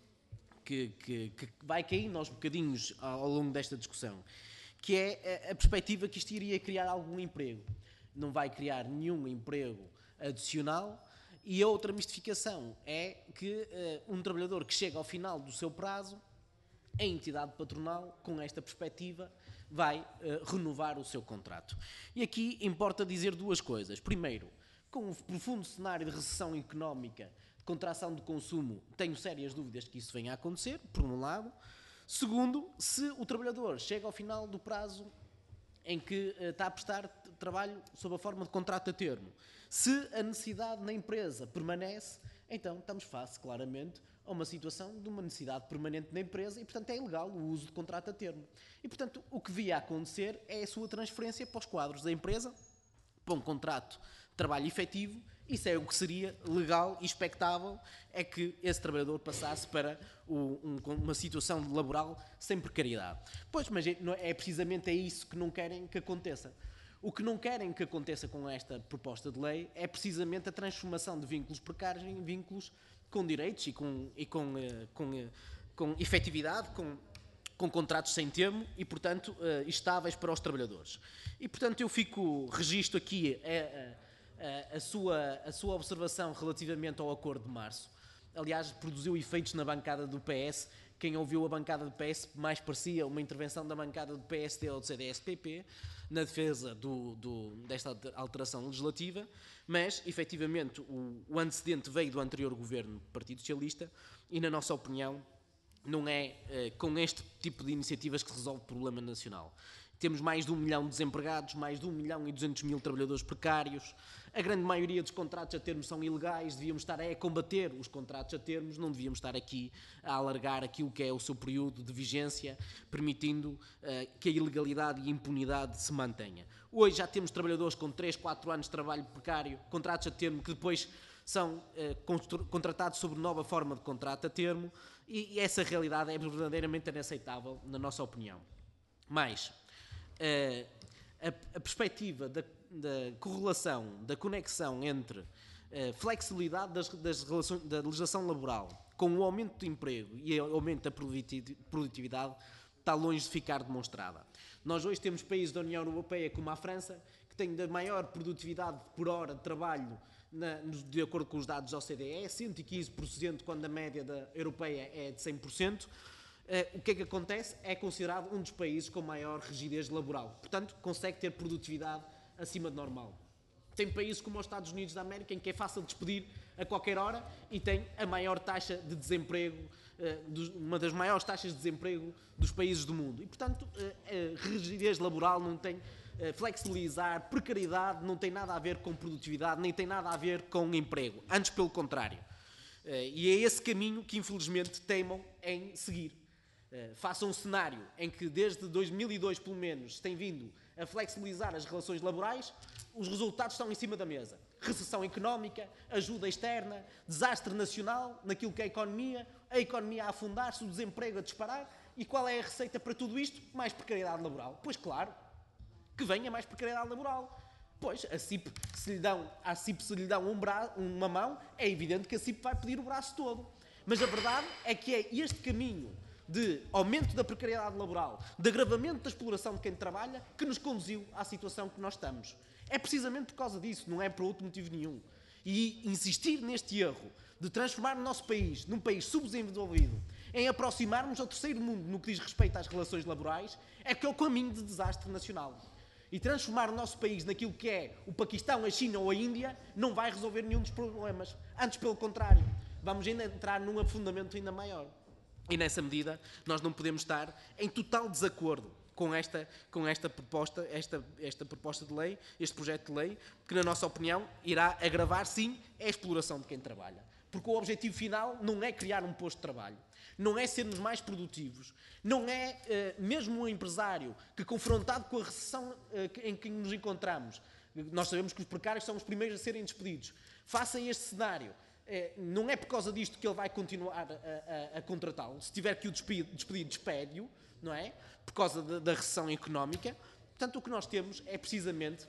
vai caindo aos bocadinhos ao longo desta discussão, que é a perspectiva que isto iria criar algum emprego. Não vai criar nenhum emprego adicional. E a outra mistificação é que um trabalhador que chega ao final do seu prazo, a entidade patronal, com esta perspectiva, vai renovar o seu contrato. E aqui importa dizer duas coisas. Primeiro, com o profundo cenário de recessão económica, de contração de consumo, tenho sérias dúvidas que isso venha a acontecer, por um lado. Segundo, se o trabalhador chega ao final do prazo em que está a prestar trabalho sob a forma de contrato a termo, se a necessidade na empresa permanece, então estamos face, claramente, a uma situação de uma necessidade permanente na empresa e, portanto, é ilegal o uso de contrato a termo. E, portanto, o que via a acontecer é a sua transferência para os quadros da empresa, para um contrato de trabalho efetivo. Isso é o que seria legal e expectável, é que esse trabalhador passasse para uma situação laboral sem precariedade. Pois, mas é precisamente isso que não querem que aconteça. O que não querem que aconteça com esta proposta de lei é precisamente a transformação de vínculos precários em vínculos com direitos e com efetividade, com contratos sem termo e, portanto, estáveis para os trabalhadores. E, portanto, eu registro aqui a sua observação relativamente ao acordo de março. Aliás, produziu efeitos na bancada do PS. Quem ouviu a bancada do PS mais parecia uma intervenção da bancada do PSD ou do CDS-PP na defesa desta alteração legislativa, mas, efetivamente, o antecedente veio do anterior governo do Partido Socialista e, na nossa opinião, não é com este tipo de iniciativas que se resolve o problema nacional. Temos mais de 1 milhão de desempregados, mais de 1.200.000 trabalhadores precários. A grande maioria dos contratos a termo são ilegais. Devíamos estar a combater os contratos a termos, não devíamos estar aqui a alargar aquilo que é o seu período de vigência, permitindo que a ilegalidade e a impunidade se mantenha. Hoje já temos trabalhadores com 3, 4 anos de trabalho precário, contratos a termo que depois são contratados sobre nova forma de contrato a termo, e essa realidade é verdadeiramente inaceitável, na nossa opinião. Mas a perspectiva da correlação, da conexão entre a flexibilidade da legislação laboral com o aumento do emprego e o aumento da produtividade está longe de ficar demonstrada. Nós hoje temos países da União Europeia como a França, que têm a maior produtividade por hora de trabalho, de acordo com os dados da OCDE, 115%, quando a média europeia é de 100%. O que é que acontece? É considerado um dos países com maior rigidez laboral. Portanto, consegue ter produtividade acima de normal. Tem países como os Estados Unidos da América, em que é fácil despedir a qualquer hora e tem a maior taxa de desemprego, uma das maiores taxas de desemprego dos países do mundo. E, portanto, a rigidez laboral não tem flexibilizar, precariedade não tem nada a ver com produtividade, nem tem nada a ver com emprego. Antes, pelo contrário. E é esse caminho que, infelizmente, teimam em seguir. Faça um cenário em que desde 2002, pelo menos, se tem vindo a flexibilizar as relações laborais, os resultados estão em cima da mesa. Recessão económica, ajuda externa, desastre nacional naquilo que é a economia a afundar-se, o desemprego a disparar. E qual é a receita para tudo isto? Mais precariedade laboral. Pois claro, que venha mais precariedade laboral. Pois, à CIP se lhe dão uma mão, é evidente que a CIP vai pedir o braço todo. Mas a verdade é que é este caminho de aumento da precariedade laboral, de agravamento da exploração de quem trabalha, que nos conduziu à situação que nós estamos. É precisamente por causa disso, não é por outro motivo nenhum. E insistir neste erro de transformar o nosso país num país subdesenvolvido, em aproximarmos ao terceiro mundo no que diz respeito às relações laborais, é que é o caminho de desastre nacional. E transformar o nosso país naquilo que é o Paquistão, a China ou a Índia não vai resolver nenhum dos problemas. Antes, pelo contrário, vamos ainda entrar num afundamento ainda maior. E nessa medida nós não podemos estar em total desacordo com esta proposta, esta proposta de lei, este projeto de lei, que na nossa opinião irá agravar sim a exploração de quem trabalha. Porque o objetivo final não é criar um posto de trabalho, não é sermos mais produtivos, não é mesmo um empresário que, confrontado com a recessão em que nos encontramos, nós sabemos que os precários são os primeiros a serem despedidos, faça este cenário. Não é por causa disto que ele vai continuar a contratá-lo. Se tiver que o despedir, despede-o, não é? Por causa da recessão económica. Portanto, o que nós temos é precisamente...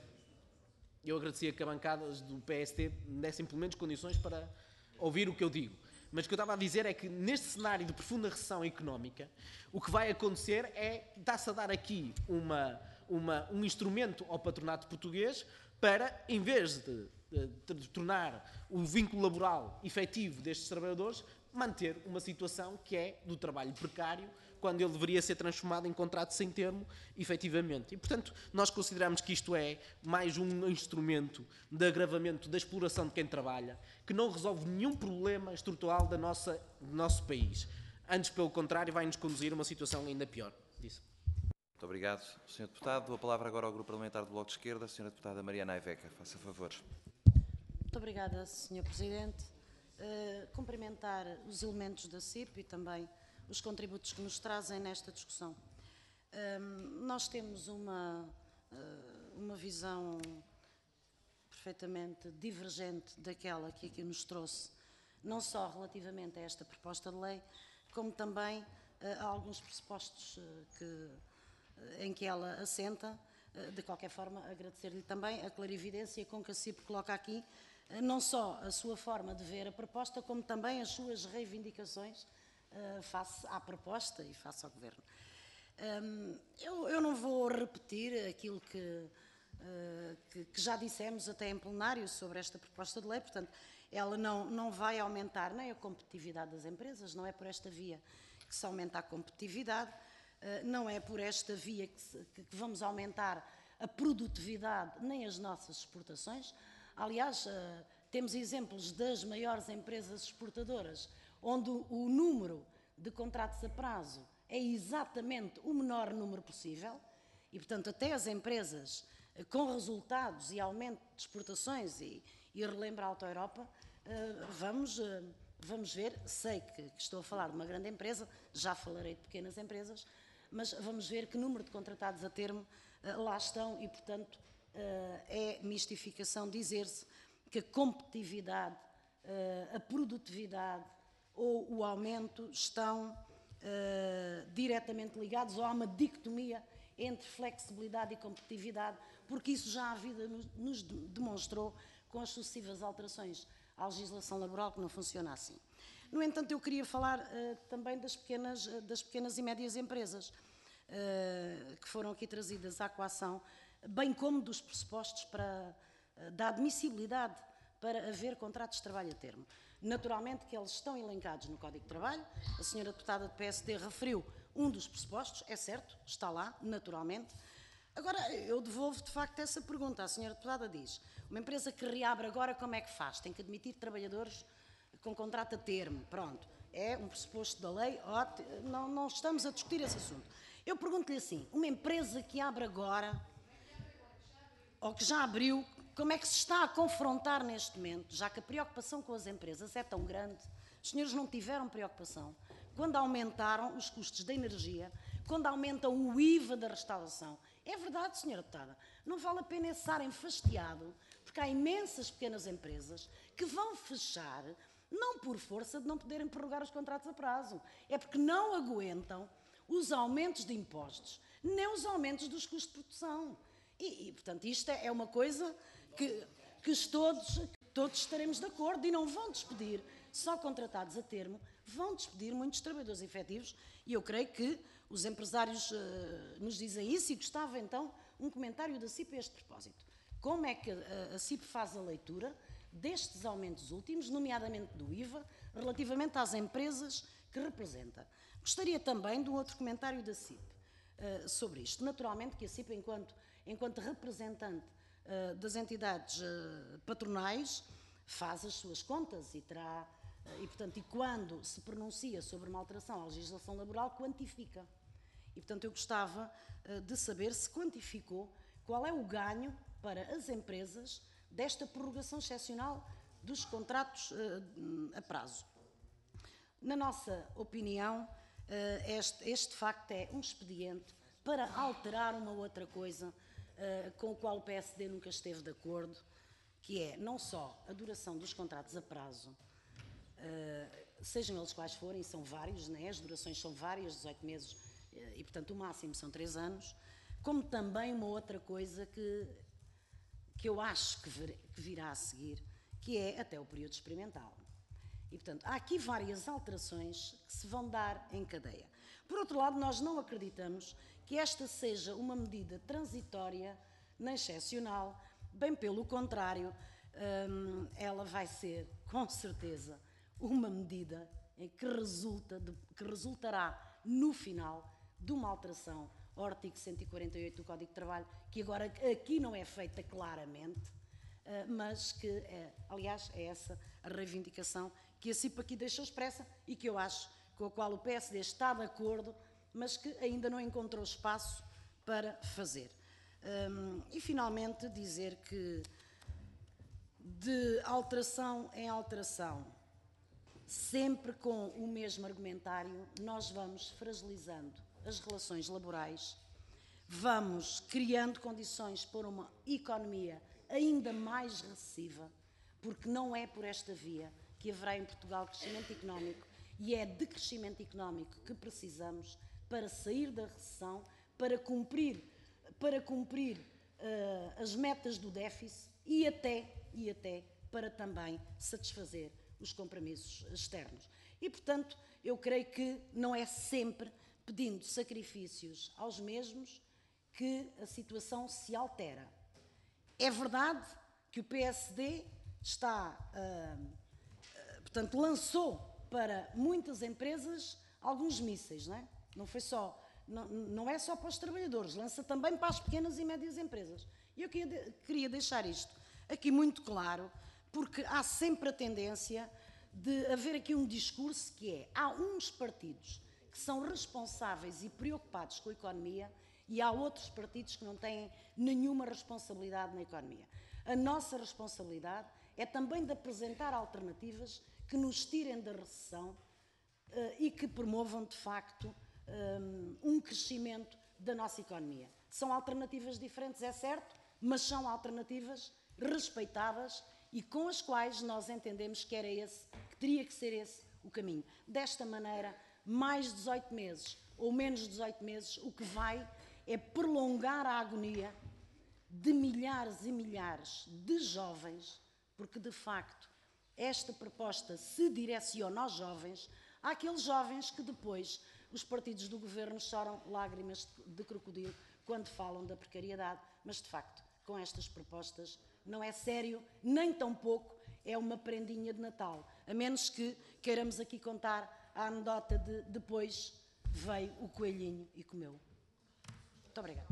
Eu agradecia que a bancadas do PSD me dessem pelo menos condições para ouvir o que eu digo. Mas o que eu estava a dizer é que neste cenário de profunda recessão económica, o que vai acontecer é dar-se a dar aqui um instrumento ao patronato português para, em vez de tornar o vínculo laboral efetivo destes trabalhadores, manter uma situação que é do trabalho precário, quando ele deveria ser transformado em contrato sem termo, efetivamente. E, portanto, nós consideramos que isto é mais um instrumento de agravamento da exploração de quem trabalha, que não resolve nenhum problema estrutural do nosso país. Antes, pelo contrário, vai nos conduzir a uma situação ainda pior disso. Muito obrigado, Sr. Deputado. A palavra agora ao Grupo Parlamentar do Bloco de Esquerda, a Sra. Deputada Mariana Aiveca. Faça favor. Muito obrigada, Sr. Presidente. Cumprimentar os elementos da CIP e também os contributos que nos trazem nesta discussão. Nós temos uma visão perfeitamente divergente daquela que aqui nos trouxe, não só relativamente a esta proposta de lei, como também a alguns pressupostos em que ela assenta. De qualquer forma, agradecer-lhe também a clarividência com que a CIP coloca aqui, não só a sua forma de ver a proposta, como também as suas reivindicações face à proposta e face ao Governo. Eu não vou repetir aquilo que já dissemos até em plenário sobre esta proposta de lei, portanto, ela não vai aumentar nem a competitividade das empresas, não é por esta via que se aumenta a competitividade, não é por esta via que vamos aumentar a produtividade nem as nossas exportações. Aliás, temos exemplos das maiores empresas exportadoras, onde o número de contratos a prazo é exatamente o menor número possível e, portanto, até as empresas com resultados e aumento de exportações e relembra a Auto Europa, vamos ver, sei que estou a falar de uma grande empresa, já falarei de pequenas empresas, mas vamos ver que número de contratados a termo lá estão e, portanto, é mistificação dizer-se que a competitividade, a produtividade ou o aumento estão diretamente ligados ou há uma dicotomia entre flexibilidade e competitividade, porque isso já a vida nos demonstrou com as sucessivas alterações à legislação laboral que não funciona assim. No entanto, eu queria falar também das pequenas e médias empresas que foram aqui trazidas à coação, bem como dos pressupostos da admissibilidade para haver contratos de trabalho a termo. Naturalmente que eles estão elencados no Código de Trabalho, a senhora deputada do PSD referiu um dos pressupostos, é certo, está lá, naturalmente. Agora, eu devolvo de facto essa pergunta. A senhora deputada diz, uma empresa que reabre agora como é que faz? Tem que admitir trabalhadores com contrato a termo, pronto. É um pressuposto da lei, não estamos a discutir esse assunto. Eu pergunto-lhe assim, uma empresa que abre agora, ou que já abriu, como é que se está a confrontar neste momento, já que a preocupação com as empresas é tão grande, os senhores não tiveram preocupação quando aumentaram os custos da energia, quando aumentam o IVA da restauração. É verdade, senhora deputada, não vale a pena estar enfastiado, porque há imensas pequenas empresas que vão fechar, não por força de não poderem prorrogar os contratos a prazo, é porque não aguentam os aumentos de impostos, nem os aumentos dos custos de produção. E portanto, isto é uma coisa que todos estaremos de acordo e não vão despedir só contratados a termo, vão despedir muitos trabalhadores efetivos e eu creio que os empresários nos dizem isso e gostava então um comentário da CIP a este propósito. Como é que a CIP faz a leitura destes aumentos últimos, nomeadamente do IVA, relativamente às empresas que representa? Gostaria também de um outro comentário da CIP sobre isto. Naturalmente que a CIP, enquanto representante das entidades patronais, faz as suas contas e terá, e portanto, e quando se pronuncia sobre uma alteração à legislação laboral, quantifica. E portanto, eu gostava de saber se quantificou qual é o ganho para as empresas desta prorrogação excepcional dos contratos a prazo. Na nossa opinião, este de facto é um expediente para alterar uma outra coisa com o qual o PSD nunca esteve de acordo, que é não só a duração dos contratos a prazo, sejam eles quais forem, são vários, né? As durações são várias, 18 meses, e portanto o máximo são 3 anos, como também uma outra coisa que eu acho que virá a seguir, que é até o período experimental. E portanto, há aqui várias alterações que se vão dar em cadeia. Por outro lado, nós não acreditamos que esta seja uma medida transitória nem excepcional, bem pelo contrário, ela vai ser, com certeza, uma medida que resultará, no final, de uma alteração ao artigo 148 do Código de Trabalho, que agora aqui não é feita claramente, mas que, aliás, é essa a reivindicação que a CIP aqui deixou expressa e que eu acho com a qual o PSD está de acordo, mas que ainda não encontrou espaço para fazer. E, finalmente, dizer que, de alteração em alteração, sempre com o mesmo argumentário, nós vamos fragilizando as relações laborais, vamos criando condições para uma economia ainda mais recessiva, porque não é por esta via que haverá em Portugal crescimento económico, e é de crescimento económico que precisamos para sair da recessão, para cumprir as metas do déficit e até para também satisfazer os compromissos externos. E, portanto, eu creio que não é sempre pedindo sacrifícios aos mesmos, que a situação se altera. É verdade que o PSD portanto, lançou para muitas empresas alguns mísseis, não é? Não é só para os trabalhadores, lança também para as pequenas e médias empresas. E eu queria deixar isto aqui muito claro, porque há sempre a tendência de haver aqui um discurso que é: há uns partidos que são responsáveis e preocupados com a economia e há outros partidos que não têm nenhuma responsabilidade na economia. A nossa responsabilidade é também de apresentar alternativas que nos tirem da recessão e que promovam, de facto, um crescimento da nossa economia. São alternativas diferentes, é certo, mas são alternativas respeitadas e com as quais nós entendemos que teria que ser esse o caminho. Desta maneira, mais 18 meses ou menos 18 meses, o que vai é prolongar a agonia de milhares e milhares de jovens, porque, de facto, esta proposta se direciona aos jovens, àqueles jovens que depois os partidos do governo choram lágrimas de crocodilo quando falam da precariedade, mas, de facto, com estas propostas não é sério, nem tampouco é uma prendinha de Natal, a menos que queiramos aqui contar a anedota de depois veio o coelhinho e comeu. Muito obrigada.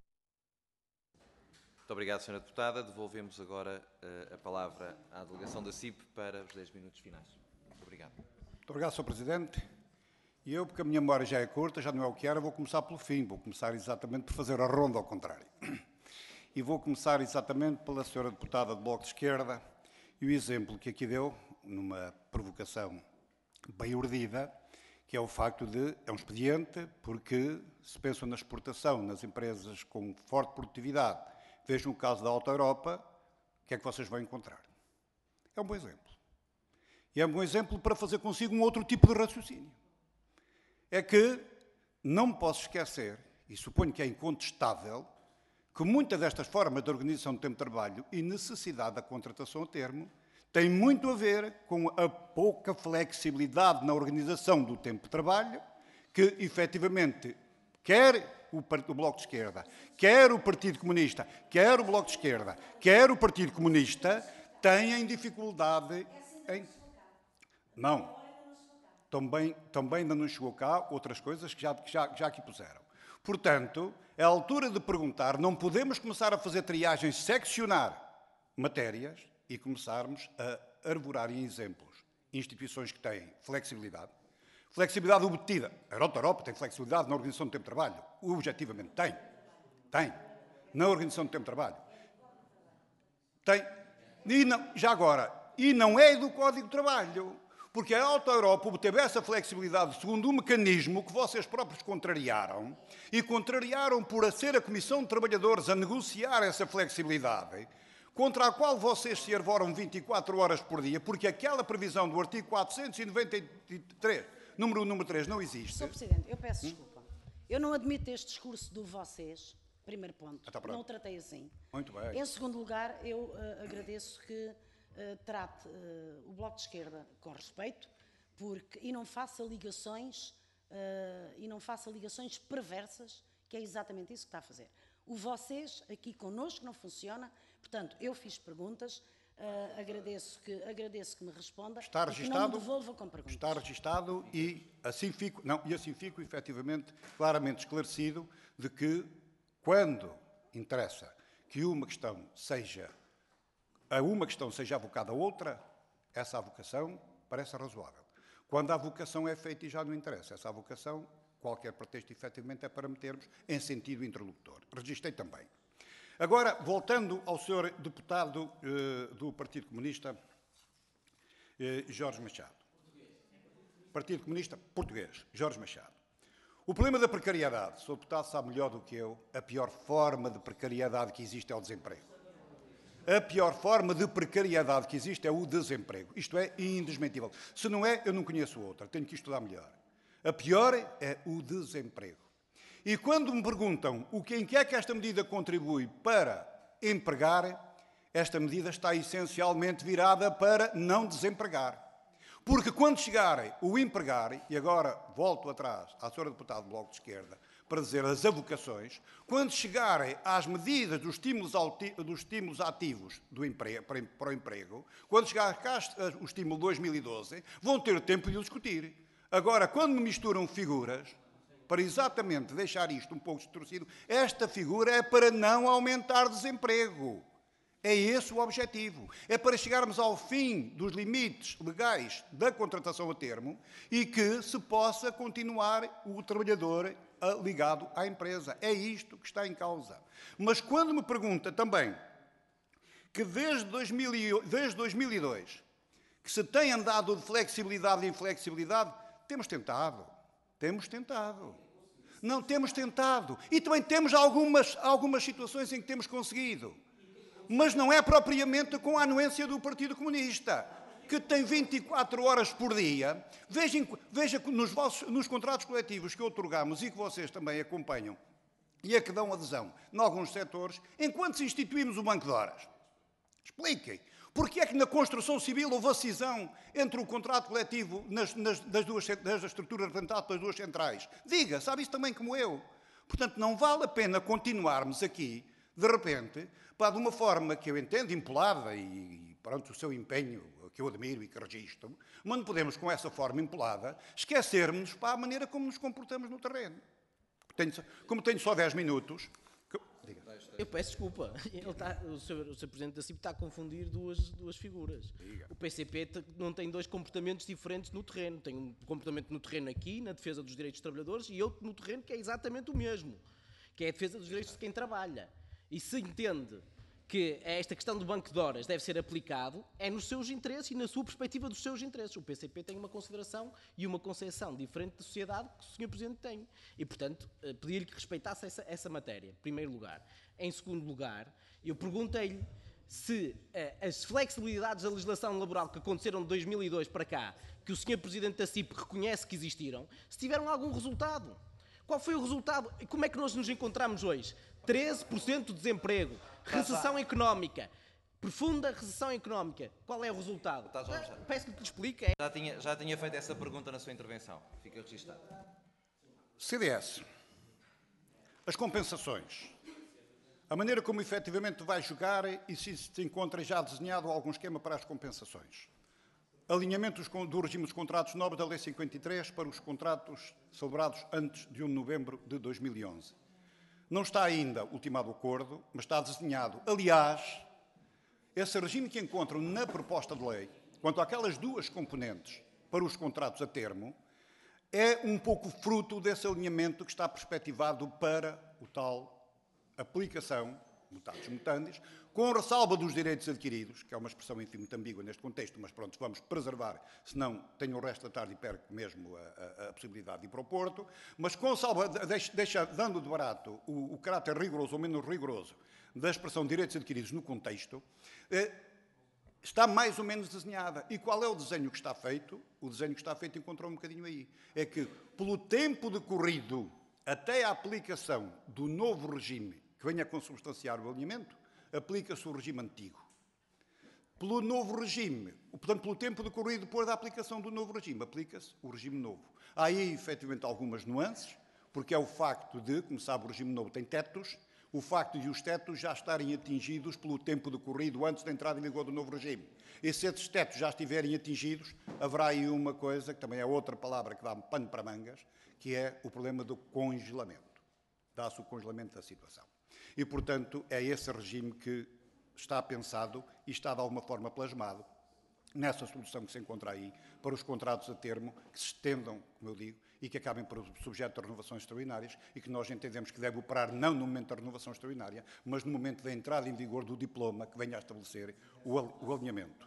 Muito obrigado, Sra. Deputada. Devolvemos agora a palavra à delegação da CIP para os 10 minutos finais. Muito obrigado. Muito obrigado, Sr. Presidente. E eu, porque a minha memória já é curta, já não é o que era, vou começar pelo fim. Vou começar exatamente por fazer a ronda ao contrário. E vou começar exatamente pela Sra. Deputada do Bloco de Esquerda e o exemplo que aqui deu, numa provocação bem urdida, que é o facto de, é um expediente, porque se pensam na exportação, nas empresas com forte produtividade, vejam o caso da Alta Europa, o que é que vocês vão encontrar? É um bom exemplo. E é um bom exemplo para fazer consigo um outro tipo de raciocínio. É que não me posso esquecer, e suponho que é incontestável, que muitas destas formas de organização do tempo de trabalho e necessidade da contratação a termo tem muito a ver com a pouca flexibilidade na organização do tempo de trabalho que, efetivamente, quer o Bloco de Esquerda, quer o Partido Comunista, quer o Bloco de Esquerda, quer o Partido Comunista, têm dificuldade em... Não. Também ainda não chegou cá outras coisas que já aqui puseram. Portanto, é a altura de perguntar, não podemos começar a fazer triagens, seccionar matérias e começarmos a arvorar em exemplos instituições que têm flexibilidade. Flexibilidade obtida. A Europa tem flexibilidade na organização do tempo de trabalho. Objetivamente tem. Tem. Na organização do tempo de trabalho. Tem. E não, já agora, e não é do Código de Trabalho. Porque a Alta Europa obteve essa flexibilidade segundo um mecanismo que vocês próprios contrariaram, e contrariaram por ser a Comissão de Trabalhadores a negociar essa flexibilidade, contra a qual vocês se arvoram 24 horas por dia, porque aquela previsão do artigo 493, número 3, não existe. Sr. Presidente, eu peço desculpa. Eu não admito este discurso do vocês, primeiro ponto. Não o tratei assim. Muito bem. Em segundo lugar, eu agradeço que trate o Bloco de Esquerda com respeito e não faça ligações perversas, que é exatamente isso que está a fazer. O vocês aqui connosco não funciona, portanto, eu fiz perguntas, agradeço que me responda. Está registado, e que não me devolva com perguntas. Está registado e assim fico efetivamente claramente esclarecido de que quando interessa que uma questão seja avocada a outra, essa avocação parece razoável. Quando a avocação é feita e já não interessa, essa avocação, qualquer pretexto, efetivamente, é para metermos em sentido interlocutor. Registrei também. Agora, voltando ao Sr. Deputado do Partido Comunista, Jorge Machado. Partido Comunista Português, Jorge Machado. O problema da precariedade, o Sr. Deputado sabe melhor do que eu, a pior forma de precariedade que existe é o desemprego. A pior forma de precariedade que existe é o desemprego. Isto é indesmentível. Se não é, eu não conheço outra. Tenho que estudar melhor. A pior é o desemprego. E quando me perguntam em que é que esta medida contribui para empregar, esta medida está essencialmente virada para não desempregar. Porque quando chegarem o empregar, e agora volto atrás à senhora deputada do Bloco de Esquerda, para dizer as avocações, quando chegarem às medidas dos estímulos ativos para o emprego, quando chegar cá o estímulo 2012, vão ter tempo de o discutir. Agora, quando me misturam figuras, para exatamente deixar isto um pouco distorcido, esta figura é para não aumentar desemprego. É esse o objetivo. É para chegarmos ao fim dos limites legais da contratação a termo e que se possa continuar o trabalhador ligado à empresa. É isto que está em causa. Mas quando me pergunta também que desde 2002 que se tem andado de flexibilidade em flexibilidade, temos tentado. Não temos tentado. E também temos algumas situações em que temos conseguido. Mas não é propriamente com a anuência do Partido Comunista, que tem 24 horas por dia. Veja nos contratos coletivos que outorgamos e que vocês também acompanham e a que dão adesão em alguns setores, enquanto se instituímos o Banco de Horas. Expliquem. Porque é que na construção civil houve a cisão entre o contrato coletivo das estruturas representadas pelas duas centrais? Diga, sabe isso também como eu. Portanto, não vale a pena continuarmos aqui, de repente, de uma forma que eu entendo empolada e pronto, o seu empenho, que eu admiro e que registro, mas não podemos, com essa forma empolada, esquecermos para a maneira como nos comportamos no terreno. Como tenho só 10 minutos... Eu peço desculpa. O Sr. Presidente da CIP está a confundir duas figuras. Diga. O PCP não tem dois comportamentos diferentes no terreno. Tem um comportamento no terreno aqui, na defesa dos direitos dos trabalhadores, e outro no terreno que é exatamente o mesmo, que é a defesa dos direitos de quem trabalha. E se entende que esta questão do banco de horas deve ser aplicado, é nos seus interesses e na sua perspectiva dos seus interesses. O PCP tem uma consideração e uma concepção diferente da sociedade que o Sr. Presidente tem. E, portanto, pedir-lhe que respeitasse essa matéria, em primeiro lugar. Em segundo lugar, eu perguntei-lhe se as flexibilidades da legislação laboral que aconteceram de 2002 para cá, que o Sr. Presidente da CIP reconhece que existiram, se tiveram algum resultado. Qual foi o resultado? E como é que nós nos encontramos hoje? 13% de desemprego, recessão económica, profunda recessão económica. Qual é o resultado? Peço-lhe que lhe explique. Já tinha feito essa pergunta na sua intervenção. Fica registado. CDS. As compensações. A maneira como efetivamente vai jogar e se encontra já desenhado algum esquema para as compensações. Alinhamento do regime dos contratos novos da Lei 53 para os contratos celebrados antes de 1 de novembro de 2011. Não está ainda ultimado o acordo, mas está desenhado. Aliás, esse regime que encontram na proposta de lei, quanto àquelas duas componentes para os contratos a termo, é um pouco fruto desse alinhamento que está perspectivado para o tal aplicação, mutatis mutandis, com ressalva dos direitos adquiridos, que é uma expressão, enfim, muito ambígua neste contexto, mas pronto, vamos preservar, senão tenho o resto da tarde e perco mesmo a possibilidade de ir para o Porto, mas com salva, dando de barato o caráter rigoroso ou menos rigoroso da expressão de direitos adquiridos no contexto, está mais ou menos desenhada. E qual é o desenho que está feito? O desenho que está feito encontrou um bocadinho aí. É que, pelo tempo decorrido até a aplicação do novo regime que venha a consubstanciar o alinhamento, aplica-se o regime antigo. Pelo novo regime, portanto, pelo tempo decorrido depois da aplicação do novo regime, aplica-se o regime novo. Há aí, efetivamente, algumas nuances, porque é o facto de, como sabe, o regime novo tem tetos, o facto de os tetos já estarem atingidos pelo tempo decorrido antes da entrada em vigor do novo regime. E se esses tetos já estiverem atingidos, haverá aí uma coisa, que também é outra palavra que dá pano para mangas, que é o problema do congelamento. Dá-se o congelamento da situação. E, portanto, é esse regime que está pensado e está, de alguma forma, plasmado nessa solução que se encontra aí para os contratos a termo, que se estendam, como eu digo, e que acabem por subjeto a renovações extraordinárias e que nós entendemos que deve operar não no momento da renovação extraordinária, mas no momento da entrada em vigor do diploma que venha a estabelecer o alinhamento.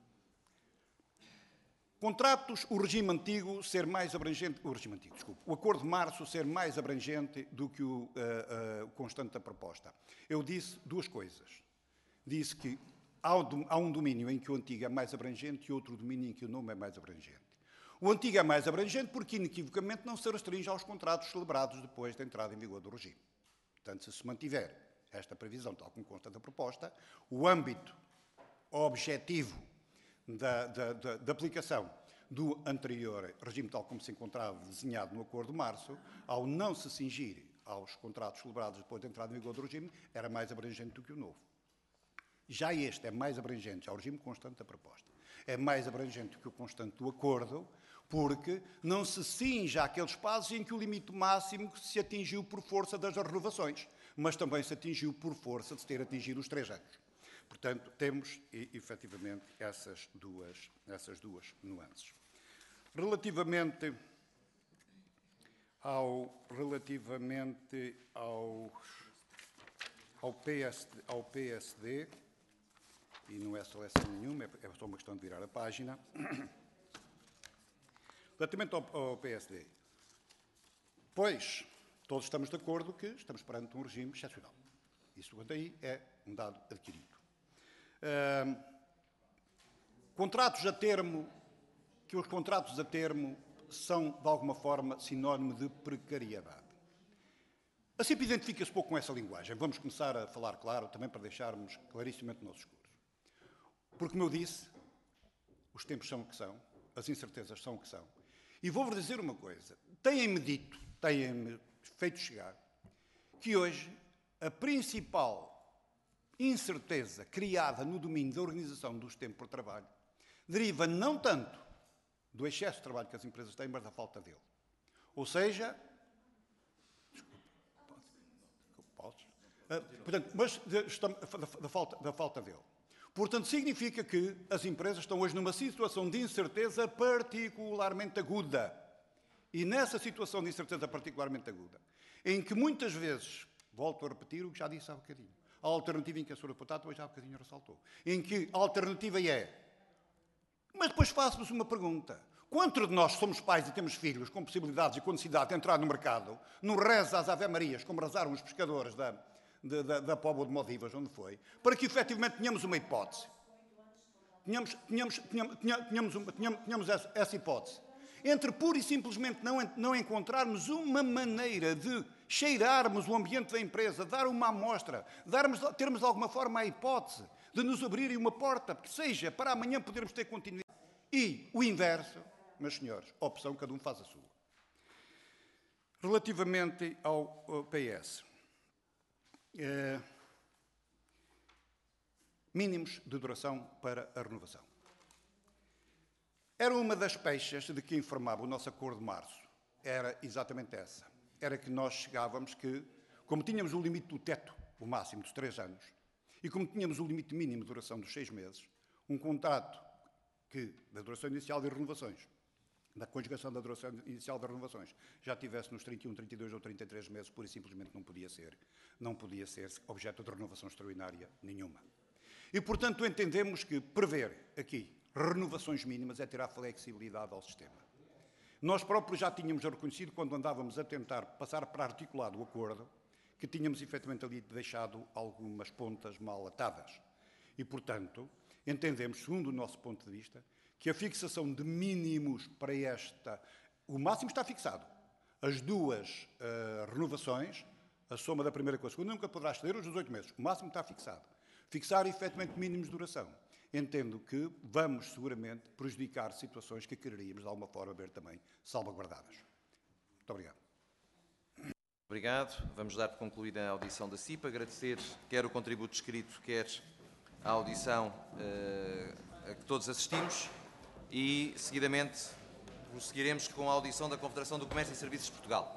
Contratos, o regime antigo ser mais abrangente, o Acordo de Março ser mais abrangente do que o constante da proposta. Eu disse duas coisas. Disse que há um domínio em que o antigo é mais abrangente e outro domínio em que o novo é mais abrangente. O antigo é mais abrangente porque, inequivocamente, não se restringe aos contratos celebrados depois da entrada em vigor do regime. Portanto, se se mantiver esta previsão, tal como consta da proposta, o âmbito objetivo da aplicação do anterior regime, tal como se encontrava desenhado no Acordo de Março, ao não se cingir aos contratos celebrados depois da entrada em vigor do regime, era mais abrangente do que o novo. Já este é mais abrangente, é o regime constante da proposta. É mais abrangente do que o constante do acordo, porque não se cinge àqueles espaços em que o limite máximo se atingiu por força das renovações, mas também se atingiu por força de se ter atingido os 3 anos. Portanto, temos, efetivamente, essas duas nuances. Relativamente ao PSD, e não é seleção nenhuma, é só uma questão de virar a página. Relativamente ao PSD, pois todos estamos de acordo que estamos perante um regime excepcional. Isso daí é um dado adquirido. Contratos a termo, que os contratos a termo são, de alguma forma, sinónimo de precariedade. A CIP identifica-se pouco com essa linguagem. Vamos começar a falar claro, também para deixarmos clarissimamente o nosso discurso. Porque, como eu disse, os tempos são o que são, as incertezas são o que são. E vou-vos dizer uma coisa. Têm-me feito chegar que hoje a principal incerteza criada no domínio da organização dos tempos de trabalho deriva não tanto do excesso de trabalho que as empresas têm, mas da falta dele. Ou seja, da falta dele. Portanto, significa que as empresas estão hoje numa situação de incerteza particularmente aguda. E nessa situação de incerteza particularmente aguda, em que muitas vezes, volto a repetir o que já disse há bocadinho, a alternativa em que a senhora deputada hoje há bocadinho ressaltou, em que a alternativa é... Mas depois faço-vos uma pergunta. Quantos de nós somos pais e temos filhos com possibilidades e com necessidade de entrar no mercado, não reza às Ave-Marias, como rezaram os pescadores da Póvoa de Maldivas, onde foi, para que efetivamente tenhamos uma hipótese. Tínhamos essa hipótese. Entre pura e simplesmente não encontrarmos uma maneira de cheirarmos o ambiente da empresa, dar uma amostra, termos de alguma forma a hipótese de nos abrirem uma porta, que seja para amanhã podermos ter continuidade. E o inverso, meus senhores, opção, cada um faz a sua. Relativamente ao PS, mínimos de duração para a renovação. Era uma das peixes de que informava o nosso Acordo de Março. Era exatamente essa. Era que nós chegávamos que, como tínhamos o limite do teto, o máximo dos 3 anos, e como tínhamos o limite mínimo de duração dos 6 meses, um contrato que, da duração inicial de renovações, da conjugação da duração inicial das renovações, já tivesse nos 31, 32 ou 33 meses, pura e simplesmente não podia ser objeto de renovação extraordinária nenhuma. E, portanto, entendemos que prever aqui renovações mínimas é tirar flexibilidade ao sistema. Nós próprios já tínhamos reconhecido, quando andávamos a tentar passar para articulado o acordo, que tínhamos efetivamente ali deixado algumas pontas mal atadas. E, portanto, entendemos, segundo o nosso ponto de vista, que a fixação de mínimos para esta... O máximo está fixado. As duas renovações, a soma da primeira com a segunda, nunca poderá exceder os 18 meses. O máximo está fixado. Fixar efetivamente mínimos de duração. Entendo que vamos seguramente prejudicar situações que quereríamos de alguma forma ver também salvaguardadas. Muito obrigado. Obrigado. Vamos dar por concluída a audição da CIP. Agradecer quer o contributo escrito, quer a audição a que todos assistimos e, seguidamente, prosseguiremos com a audição da Confederação do Comércio e Serviços de Portugal.